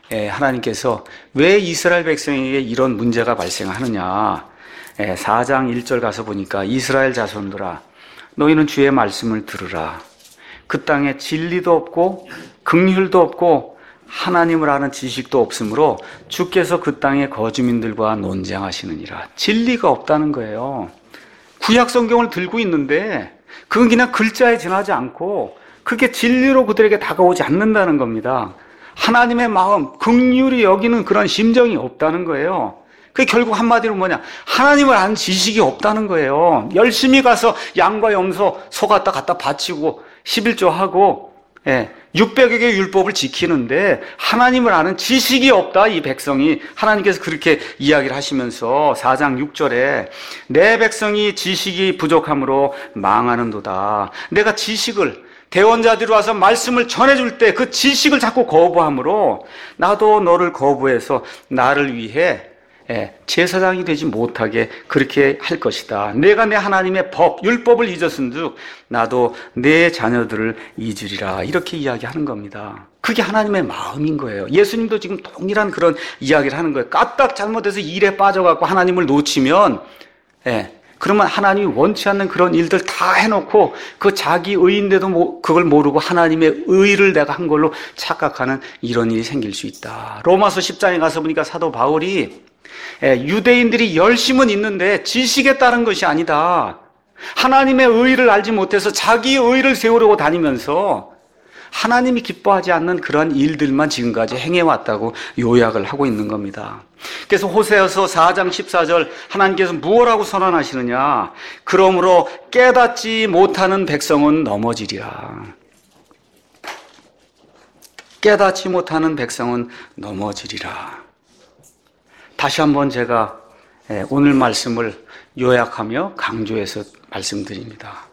Speaker 1: 하나님께서 왜 이스라엘 백성에게 이런 문제가 발생하느냐. 사 장 일 절 가서 보니까 이스라엘 자손들아 너희는 주의 말씀을 들으라. 그 땅에 진리도 없고 긍휼도 없고 하나님을 아는 지식도 없으므로 주께서 그 땅의 거주민들과 논쟁하시느니라. 진리가 없다는 거예요. 구약 성경을 들고 있는데 그건 그냥 글자에 지나지 않고 그게 진리로 그들에게 다가오지 않는다는 겁니다. 하나님의 마음, 긍휼히 여기는 그런 심정이 없다는 거예요. 그게 결국 한마디로 뭐냐? 하나님을 아는 지식이 없다는 거예요. 열심히 가서 양과 염소, 소 갖다 갖다 바치고 십일조 하고 예, 육백여 개의 율법을 지키는데 하나님을 아는 지식이 없다, 이 백성이. 하나님께서 그렇게 이야기를 하시면서 사 장 육 절에 내 백성이 지식이 부족함으로 망하는도다. 내가 지식을 대원자들이 와서 말씀을 전해줄 때 그 지식을 자꾸 거부함으로 나도 너를 거부해서 나를 위해 제사장이 되지 못하게 그렇게 할 것이다. 내가 내 하나님의 법, 율법을 잊었은즉 나도 내 자녀들을 잊으리라. 이렇게 이야기하는 겁니다. 그게 하나님의 마음인 거예요. 예수님도 지금 동일한 그런 이야기를 하는 거예요. 까딱 잘못해서 일에 빠져갖고 하나님을 놓치면 예, 그러면 하나님이 원치 않는 그런 일들 다 해놓고 그 자기 의인데도 그걸 모르고 하나님의 의를 내가 한 걸로 착각하는 이런 일이 생길 수 있다. 로마서 십 장에 가서 보니까 사도 바울이 유대인들이 열심은 있는데 지식에 따른 것이 아니다. 하나님의 의를 알지 못해서 자기 의를 세우려고 다니면서 하나님이 기뻐하지 않는 그런 일들만 지금까지 행해왔다고 요약을 하고 있는 겁니다. 그래서 호세아서 사 장 십사 절 하나님께서 무엇라고 선언하시느냐? 그러므로 깨닫지 못하는 백성은 넘어지리라. 깨닫지 못하는 백성은 넘어지리라. 다시 한번 제가 오늘 말씀을 요약하며 강조해서 말씀드립니다.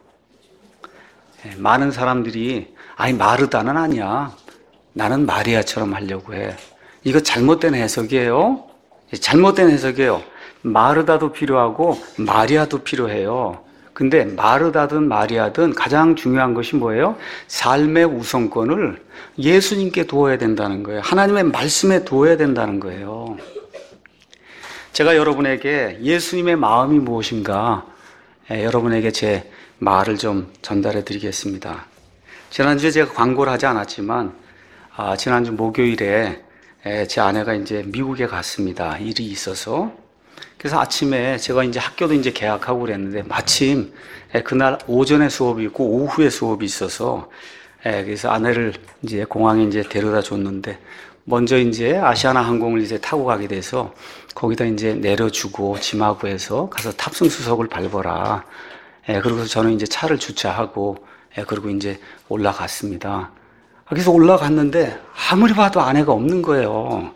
Speaker 1: 많은 사람들이 아니 마르다는 아니야. 나는 마리아처럼 하려고 해. 이거 잘못된 해석이에요. 잘못된 해석이에요. 마르다도 필요하고 마리아도 필요해요. 근데 마르다든 마리아든 가장 중요한 것이 뭐예요? 삶의 우선권을 예수님께 두어야 된다는 거예요. 하나님의 말씀에 두어야 된다는 거예요. 제가 여러분에게 예수님의 마음이 무엇인가 여러분에게 제 말을 좀 전달해 드리겠습니다. 지난주에 제가 광고를 하지 않았지만 아, 지난주 목요일에 제 아내가 이제 미국에 갔습니다. 일이 있어서. 그래서 아침에 제가 이제 학교도 이제 개학하고 그랬는데 마침 그날 오전에 수업이 있고 오후에 수업이 있어서 그래서 아내를 이제 공항에 이제 데려다 줬는데 먼저 이제 아시아나 항공을 이제 타고 가게 돼서 거기다 이제 내려주고 짐하고 해서 가서 탑승 수석을 밟아라. 그리고 저는 이제 차를 주차하고 그리고 이제 올라갔습니다. 그래서 올라갔는데 아무리 봐도 아내가 없는 거예요.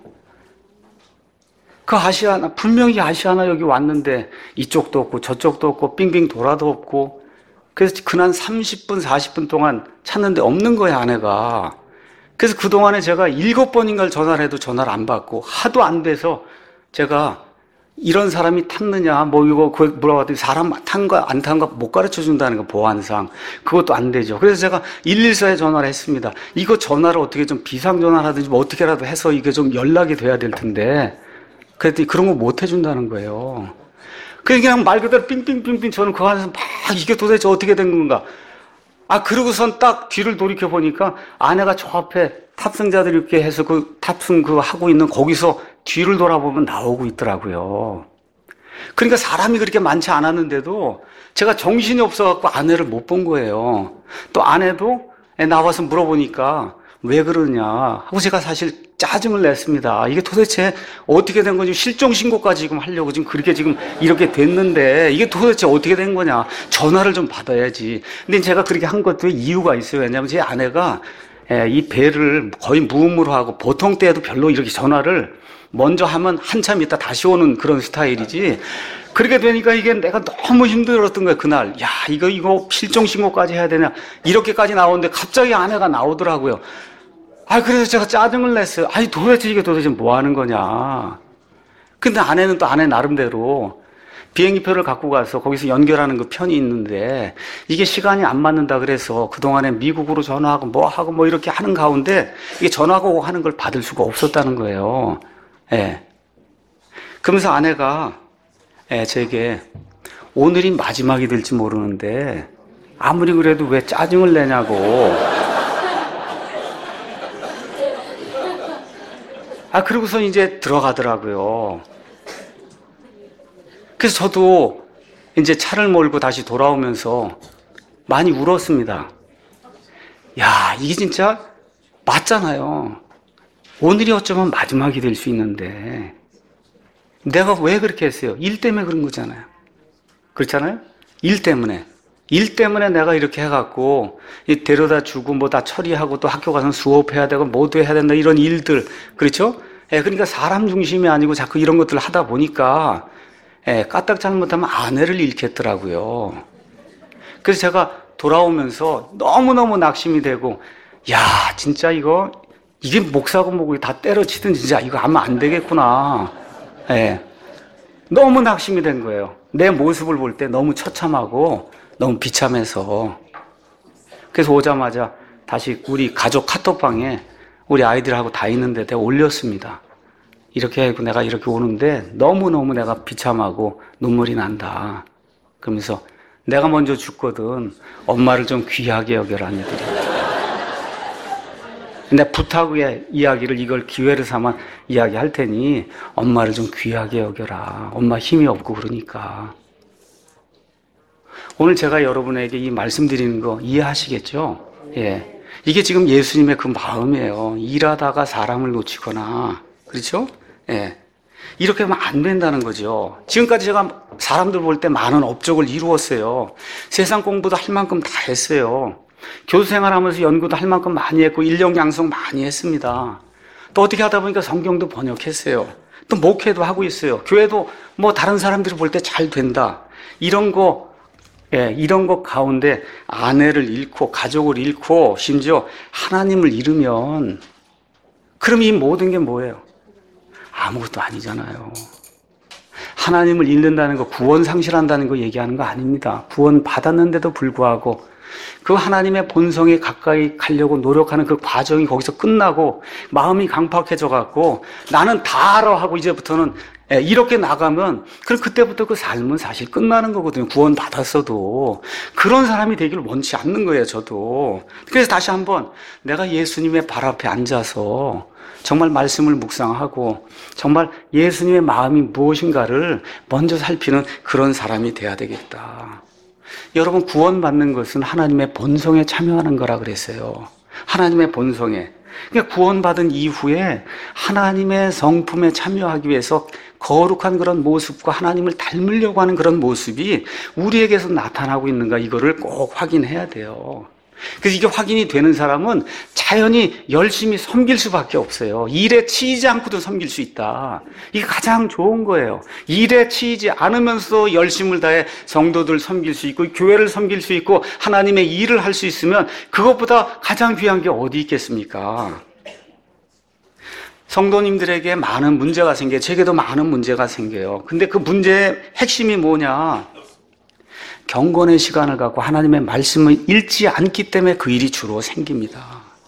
Speaker 1: 그 아시아나, 분명히 아시아나 여기 왔는데 이쪽도 없고 저쪽도 없고 빙빙 돌아도 없고 그래서 그날 삼십 분, 사십 분 동안 찾는데 없는 거예요, 아내가. 그래서 그동안에 제가 일곱 번인가를 전화를 해도 전화를 안 받고 하도 안 돼서 제가 이런 사람이 탔느냐, 뭐 이거 물어봤더니 사람 탄 거 안 탄 거 못 가르쳐 준다는 거 보안상. 그것도 안 되죠. 그래서 제가 일일사에 전화를 했습니다. 이거 전화를 어떻게 좀 비상전화를 하든지 뭐 어떻게라도 해서 이게 좀 연락이 돼야 될 텐데. 그랬더니 그런 거 못 해준다는 거예요. 그냥 말 그대로 삥삥삥삥 저는 그 안에서 막 이게 도대체 어떻게 된 건가. 아, 그러고선 딱 뒤를 돌이켜 보니까 아내가 저 앞에 탑승자들 이렇게 해서 그 탑승 그 하고 있는 거기서 뒤를 돌아보면 나오고 있더라고요. 그러니까 사람이 그렇게 많지 않았는데도 제가 정신이 없어갖고 아내를 못 본 거예요. 또 아내도 나와서 물어보니까 왜 그러냐 하고 제가 사실 짜증을 냈습니다. 이게 도대체 어떻게 된 건지 실종신고까지 지금 하려고 지금 그렇게 지금 이렇게 됐는데 이게 도대체 어떻게 된 거냐. 전화를 좀 받아야지. 근데 제가 그렇게 한 것도 이유가 있어요. 왜냐하면 제 아내가 이 배를 거의 무음으로 하고 보통 때에도 별로 이렇게 전화를 먼저 하면 한참 있다 다시 오는 그런 스타일이지. 그렇게 되니까 이게 내가 너무 힘들었던 거야, 그날. 야, 이거, 이거 실종신고까지 해야 되냐. 이렇게까지 나오는데 갑자기 아내가 나오더라고요. 아, 그래서 제가 짜증을 냈어요. 아니, 도대체 이게 도대체 뭐 하는 거냐. 근데 아내는 또 아내 나름대로 비행기표를 갖고 가서 거기서 연결하는 그 편이 있는데 이게 시간이 안 맞는다 그래서 그동안에 미국으로 전화하고 뭐 하고 뭐 이렇게 하는 가운데 이게 전화가 오고 하는 걸 받을 수가 없었다는 거예요. 예. 네. 그러면서 아내가 예, 제게 오늘이 마지막이 될지 모르는데 아무리 그래도 왜 짜증을 내냐고. 아, 그러고서 이제 들어가더라고요. 그래서 저도 이제 차를 몰고 다시 돌아오면서 많이 울었습니다. 야, 이게 진짜 맞잖아요. 오늘이 어쩌면 마지막이 될 수 있는데 내가 왜 그렇게 했어요? 일 때문에 그런 거잖아요. 그렇잖아요? 일 때문에. 일 때문에 내가 이렇게 해갖고 데려다 주고 뭐 다 처리하고 또 학교 가서 수업해야 되고 뭐도 해야 된다 이런 일들. 그렇죠? 예, 그러니까 사람 중심이 아니고 자꾸 이런 것들을 하다 보니까 예, 까딱 잘못하면 아내를 잃겠더라고요. 그래서 제가 돌아오면서 너무너무 낙심이 되고 야, 진짜 이거 이게 목사고 뭐고 다 때려치든 진짜 이거 하면 안 되겠구나. 예, 너무 낙심이 된 거예요. 내 모습을 볼 때 너무 처참하고 너무 비참해서. 그래서 오자마자 다시 우리 가족 카톡방에 우리 아이들하고 다 있는데 내가 올렸습니다. 이렇게 하고 내가 이렇게 오는데 너무너무 내가 비참하고 눈물이 난다. 그러면서 내가 먼저 죽거든 엄마를 좀 귀하게 여겨라 니들이. 내 부탁의 이야기를 이걸 기회를 삼아 이야기할 테니 엄마를 좀 귀하게 여겨라. 엄마 힘이 없고 그러니까. 오늘 제가 여러분에게 이 말씀드리는 거 이해하시겠죠? 예. 이게 지금 예수님의 그 마음이에요. 일하다가 사람을 놓치거나. 그렇죠? 예. 이렇게 하면 안 된다는 거죠. 지금까지 제가 사람들 볼 때 많은 업적을 이루었어요. 세상 공부도 할 만큼 다 했어요. 교수 생활하면서 연구도 할 만큼 많이 했고 인력 양성 많이 했습니다. 또 어떻게 하다 보니까 성경도 번역했어요. 또 목회도 하고 있어요. 교회도 뭐 다른 사람들이 볼 때 잘 된다. 이런 거, 예, 이런 것 가운데 아내를 잃고 가족을 잃고 심지어 하나님을 잃으면 그럼 이 모든 게 뭐예요? 아무것도 아니잖아요. 하나님을 잃는다는 거, 구원 상실한다는 거 얘기하는 거 아닙니다. 구원 받았는데도 불구하고 그 하나님의 본성에 가까이 가려고 노력하는 그 과정이 거기서 끝나고 마음이 강팍해져 갖고 나는 다 알아 하고 이제부터는 이렇게 나가면 그럼 그때부터 그 삶은 사실 끝나는 거거든요. 구원 받았어도. 그런 사람이 되기를 원치 않는 거예요, 저도. 그래서 다시 한번 내가 예수님의 발 앞에 앉아서 정말 말씀을 묵상하고 정말 예수님의 마음이 무엇인가를 먼저 살피는 그런 사람이 돼야 되겠다. 여러분, 구원받는 것은 하나님의 본성에 참여하는 거라 그랬어요. 하나님의 본성에. 그러니까 구원받은 이후에 하나님의 성품에 참여하기 위해서 거룩한 그런 모습과 하나님을 닮으려고 하는 그런 모습이 우리에게서 나타나고 있는가, 이거를 꼭 확인해야 돼요. 그래서 이게 확인이 되는 사람은 자연히 열심히 섬길 수밖에 없어요. 일에 치이지 않고도 섬길 수 있다. 이게 가장 좋은 거예요. 일에 치이지 않으면서 열심을 다해 성도들 섬길 수 있고 교회를 섬길 수 있고 하나님의 일을 할 수 있으면 그것보다 가장 귀한 게 어디 있겠습니까? 성도님들에게 많은 문제가 생겨요. 제게도 많은 문제가 생겨요. 근데 그 문제의 핵심이 뭐냐? 경건의 시간을 갖고 하나님의 말씀을 읽지 않기 때문에 그 일이 주로 생깁니다.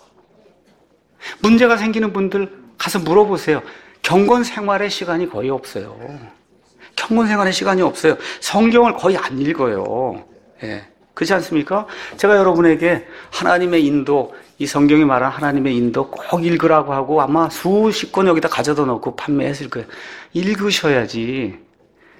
Speaker 1: 문제가 생기는 분들 가서 물어보세요. 경건 생활의 시간이 거의 없어요. 경건 생활의 시간이 없어요. 성경을 거의 안 읽어요. 예. 그렇지 않습니까? 제가 여러분에게 하나님의 인도, 이 성경이 말한 하나님의 인도 꼭 읽으라고 하고 아마 수십 권 여기다 가져다 놓고 판매했을 거예요. 읽으셔야지.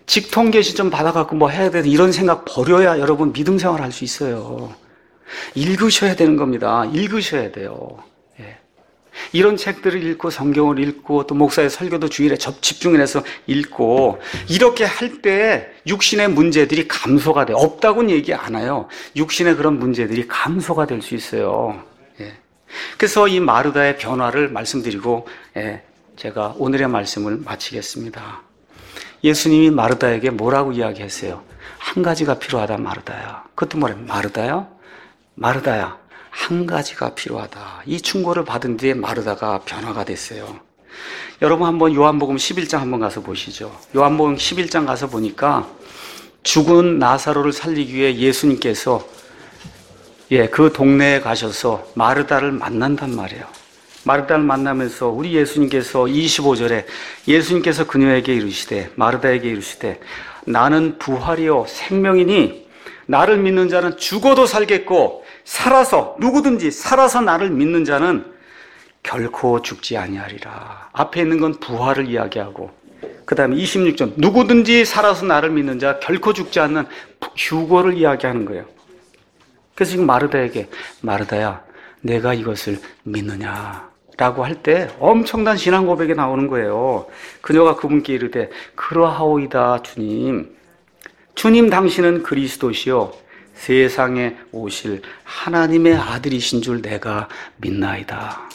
Speaker 1: 직통 계시 좀 받아갖고 뭐 해야 되는 이런 생각 버려야 여러분 믿음 생활 할 수 있어요. 읽으셔야 되는 겁니다. 읽으셔야 돼요. 예. 이런 책들을 읽고 성경을 읽고 또 목사의 설교도 주일에 접 집중을 해서 읽고 이렇게 할 때 육신의 문제들이 감소가 돼요. 없다고는 얘기 안 해요. 육신의 그런 문제들이 감소가 될 수 있어요. 예. 그래서 이 마르다의 변화를 말씀드리고 예, 제가 오늘의 말씀을 마치겠습니다. 예수님이 마르다에게 뭐라고 이야기했어요? 한 가지가 필요하다 마르다야. 그것도 뭐래? 마르다야? 마르다야. 한 가지가 필요하다. 이 충고를 받은 뒤에 마르다가 변화가 됐어요. 여러분 한번 요한복음 십일 장 한번 가서 보시죠. 요한복음 십일 장 가서 보니까 죽은 나사로를 살리기 위해 예수님께서 예, 그 동네에 가셔서 마르다를 만난단 말이에요. 마르다를 만나면서 우리 예수님께서 이십오 절에 예수님께서 그녀에게 이르시되 마르다에게 이르시되 나는 부활이요 생명이니 나를 믿는 자는 죽어도 살겠고 살아서 누구든지 살아서 나를 믿는 자는 결코 죽지 아니하리라. 앞에 있는 건 부활을 이야기하고 그 다음에 이십육 절 누구든지 살아서 나를 믿는 자 결코 죽지 않는 휴거를 이야기하는 거예요. 그래서 지금 마르다에게 마르다야 내가 이것을 믿느냐 라고 할 때 엄청난 신앙 고백이 나오는 거예요. 그녀가 그분께 이르되 그러하오이다 주님. 주님 당신은 그리스도시요 세상에 오실 하나님의 아들이신 줄 내가 믿나이다.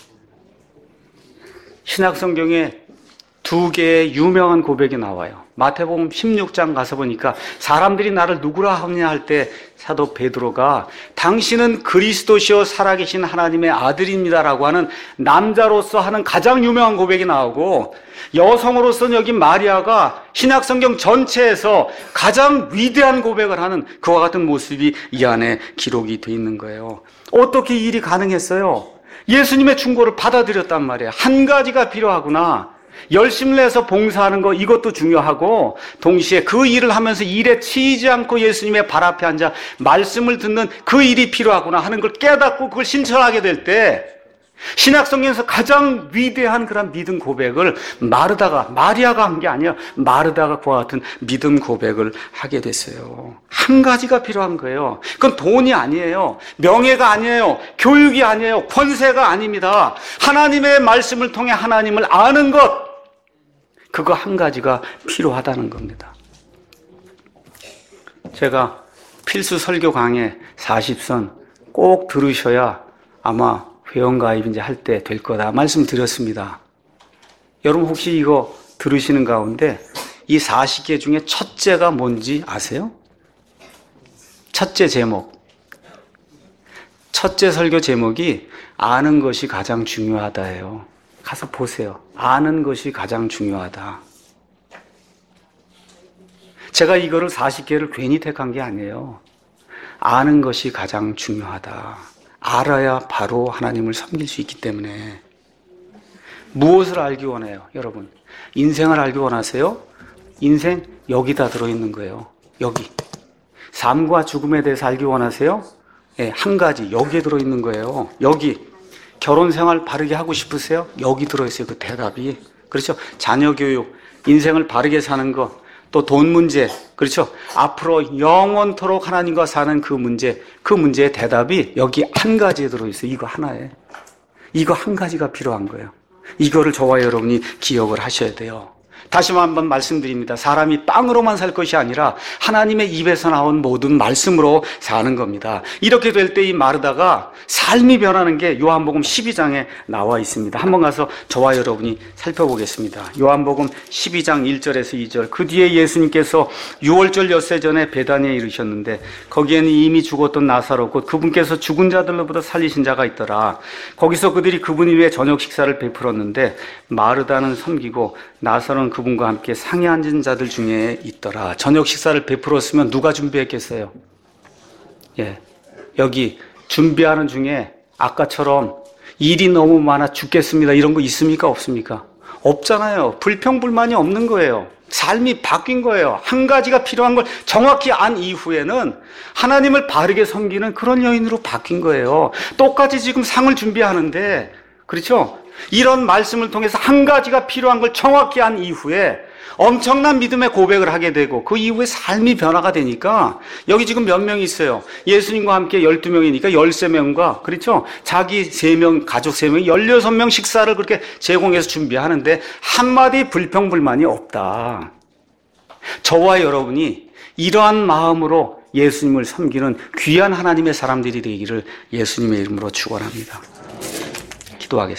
Speaker 1: 신약성경에 두 개의 유명한 고백이 나와요. 마태복음 십육 장 가서 보니까 사람들이 나를 누구라 하느냐 할 때 사도 베드로가 당신은 그리스도시요 살아계신 하나님의 아들입니다라고 하는 남자로서 하는 가장 유명한 고백이 나오고 여성으로서는 여기 마리아가 신약성경 전체에서 가장 위대한 고백을 하는 그와 같은 모습이 이 안에 기록이 되어 있는 거예요. 어떻게 이 일이 가능했어요? 예수님의 충고를 받아들였단 말이에요. 한 가지가 필요하구나. 열심을 내서 봉사하는 거 이것도 중요하고 동시에 그 일을 하면서 일에 치이지 않고 예수님의 발 앞에 앉아 말씀을 듣는 그 일이 필요하구나 하는 걸 깨닫고 그걸 실천하게 될 때 신약성경에서 가장 위대한 그런 믿음 고백을 마르다가 마리아가 한 게 아니라 마르다가 그와 같은 믿음 고백을 하게 됐어요. 한 가지가 필요한 거예요. 그건 돈이 아니에요. 명예가 아니에요. 교육이 아니에요. 권세가 아닙니다. 하나님의 말씀을 통해 하나님을 아는 것 그거 한 가지가 필요하다는 겁니다. 제가 필수 설교 강의 사십 선 꼭 들으셔야 아마 회원가입 이제 할 때 될 거다 말씀드렸습니다. 여러분 혹시 이거 들으시는 가운데 이 사십 개 중에 첫째가 뭔지 아세요? 첫째 제목. 첫째 설교 제목이 아는 것이 가장 중요하다예요. 가서 보세요. 아는 것이 가장 중요하다. 제가 이거를 사십 개를 괜히 택한 게 아니에요. 아는 것이 가장 중요하다. 알아야 바로 하나님을 섬길 수 있기 때문에. 무엇을 알기 원해요, 여러분? 인생을 알기 원하세요? 인생 여기다 들어있는 거예요. 여기. 삶과 죽음에 대해서 알기 원하세요? 네, 한 가지 여기에 들어있는 거예요. 여기. 결혼 생활 바르게 하고 싶으세요? 여기 들어있어요, 그 대답이. 그렇죠? 자녀 교육, 인생을 바르게 사는 것, 또 돈 문제, 그렇죠? 앞으로 영원토록 하나님과 사는 그 문제, 그 문제의 대답이 여기 한 가지에 들어있어요. 이거 하나에. 이거 한 가지가 필요한 거예요. 이거를 저와 여러분이 기억을 하셔야 돼요. 다시 한번 말씀드립니다. 사람이 빵으로만 살 것이 아니라 하나님의 입에서 나온 모든 말씀으로 사는 겁니다. 이렇게 될 때 이 마르다가 삶이 변하는 게 요한복음 십이 장에 나와 있습니다. 한번 가서 저와 여러분이 살펴보겠습니다. 요한복음 십이 장 일 절에서 이 절. 그 뒤에 예수님께서 유월절 엿새 전에 베다니에 이르셨는데 거기에는 이미 죽었던 나사로 곧 그분께서 죽은 자들로부터 살리신 자가 있더라. 거기서 그들이 그분이 위해 저녁 식사를 베풀었는데 마르다는 섬기고 나사로는 그분과 함께 상에 앉은 자들 중에 있더라. 저녁 식사를 베풀었으면 누가 준비했겠어요? 예, 여기 준비하는 중에 아까처럼 일이 너무 많아 죽겠습니다 이런 거 있습니까? 없습니까? 없잖아요. 불평불만이 없는 거예요. 삶이 바뀐 거예요. 한 가지가 필요한 걸 정확히 안 이후에는 하나님을 바르게 섬기는 그런 여인으로 바뀐 거예요. 똑같이 지금 상을 준비하는데, 그렇죠? 이런 말씀을 통해서 한 가지가 필요한 걸 정확히 안 이후에 엄청난 믿음의 고백을 하게 되고 그 이후에 삶이 변화가 되니까 여기 지금 몇 명이 있어요. 예수님과 함께 열두 명이니까 열세 명과 그렇죠? 자기 세 명, 가족 세 명이 열여섯 명 식사를 그렇게 제공해서 준비하는데 한마디 불평불만이 없다. 저와 여러분이 이러한 마음으로 예수님을 섬기는 귀한 하나님의 사람들이 되기를 예수님의 이름으로 축원합니다. 기도하겠습니다.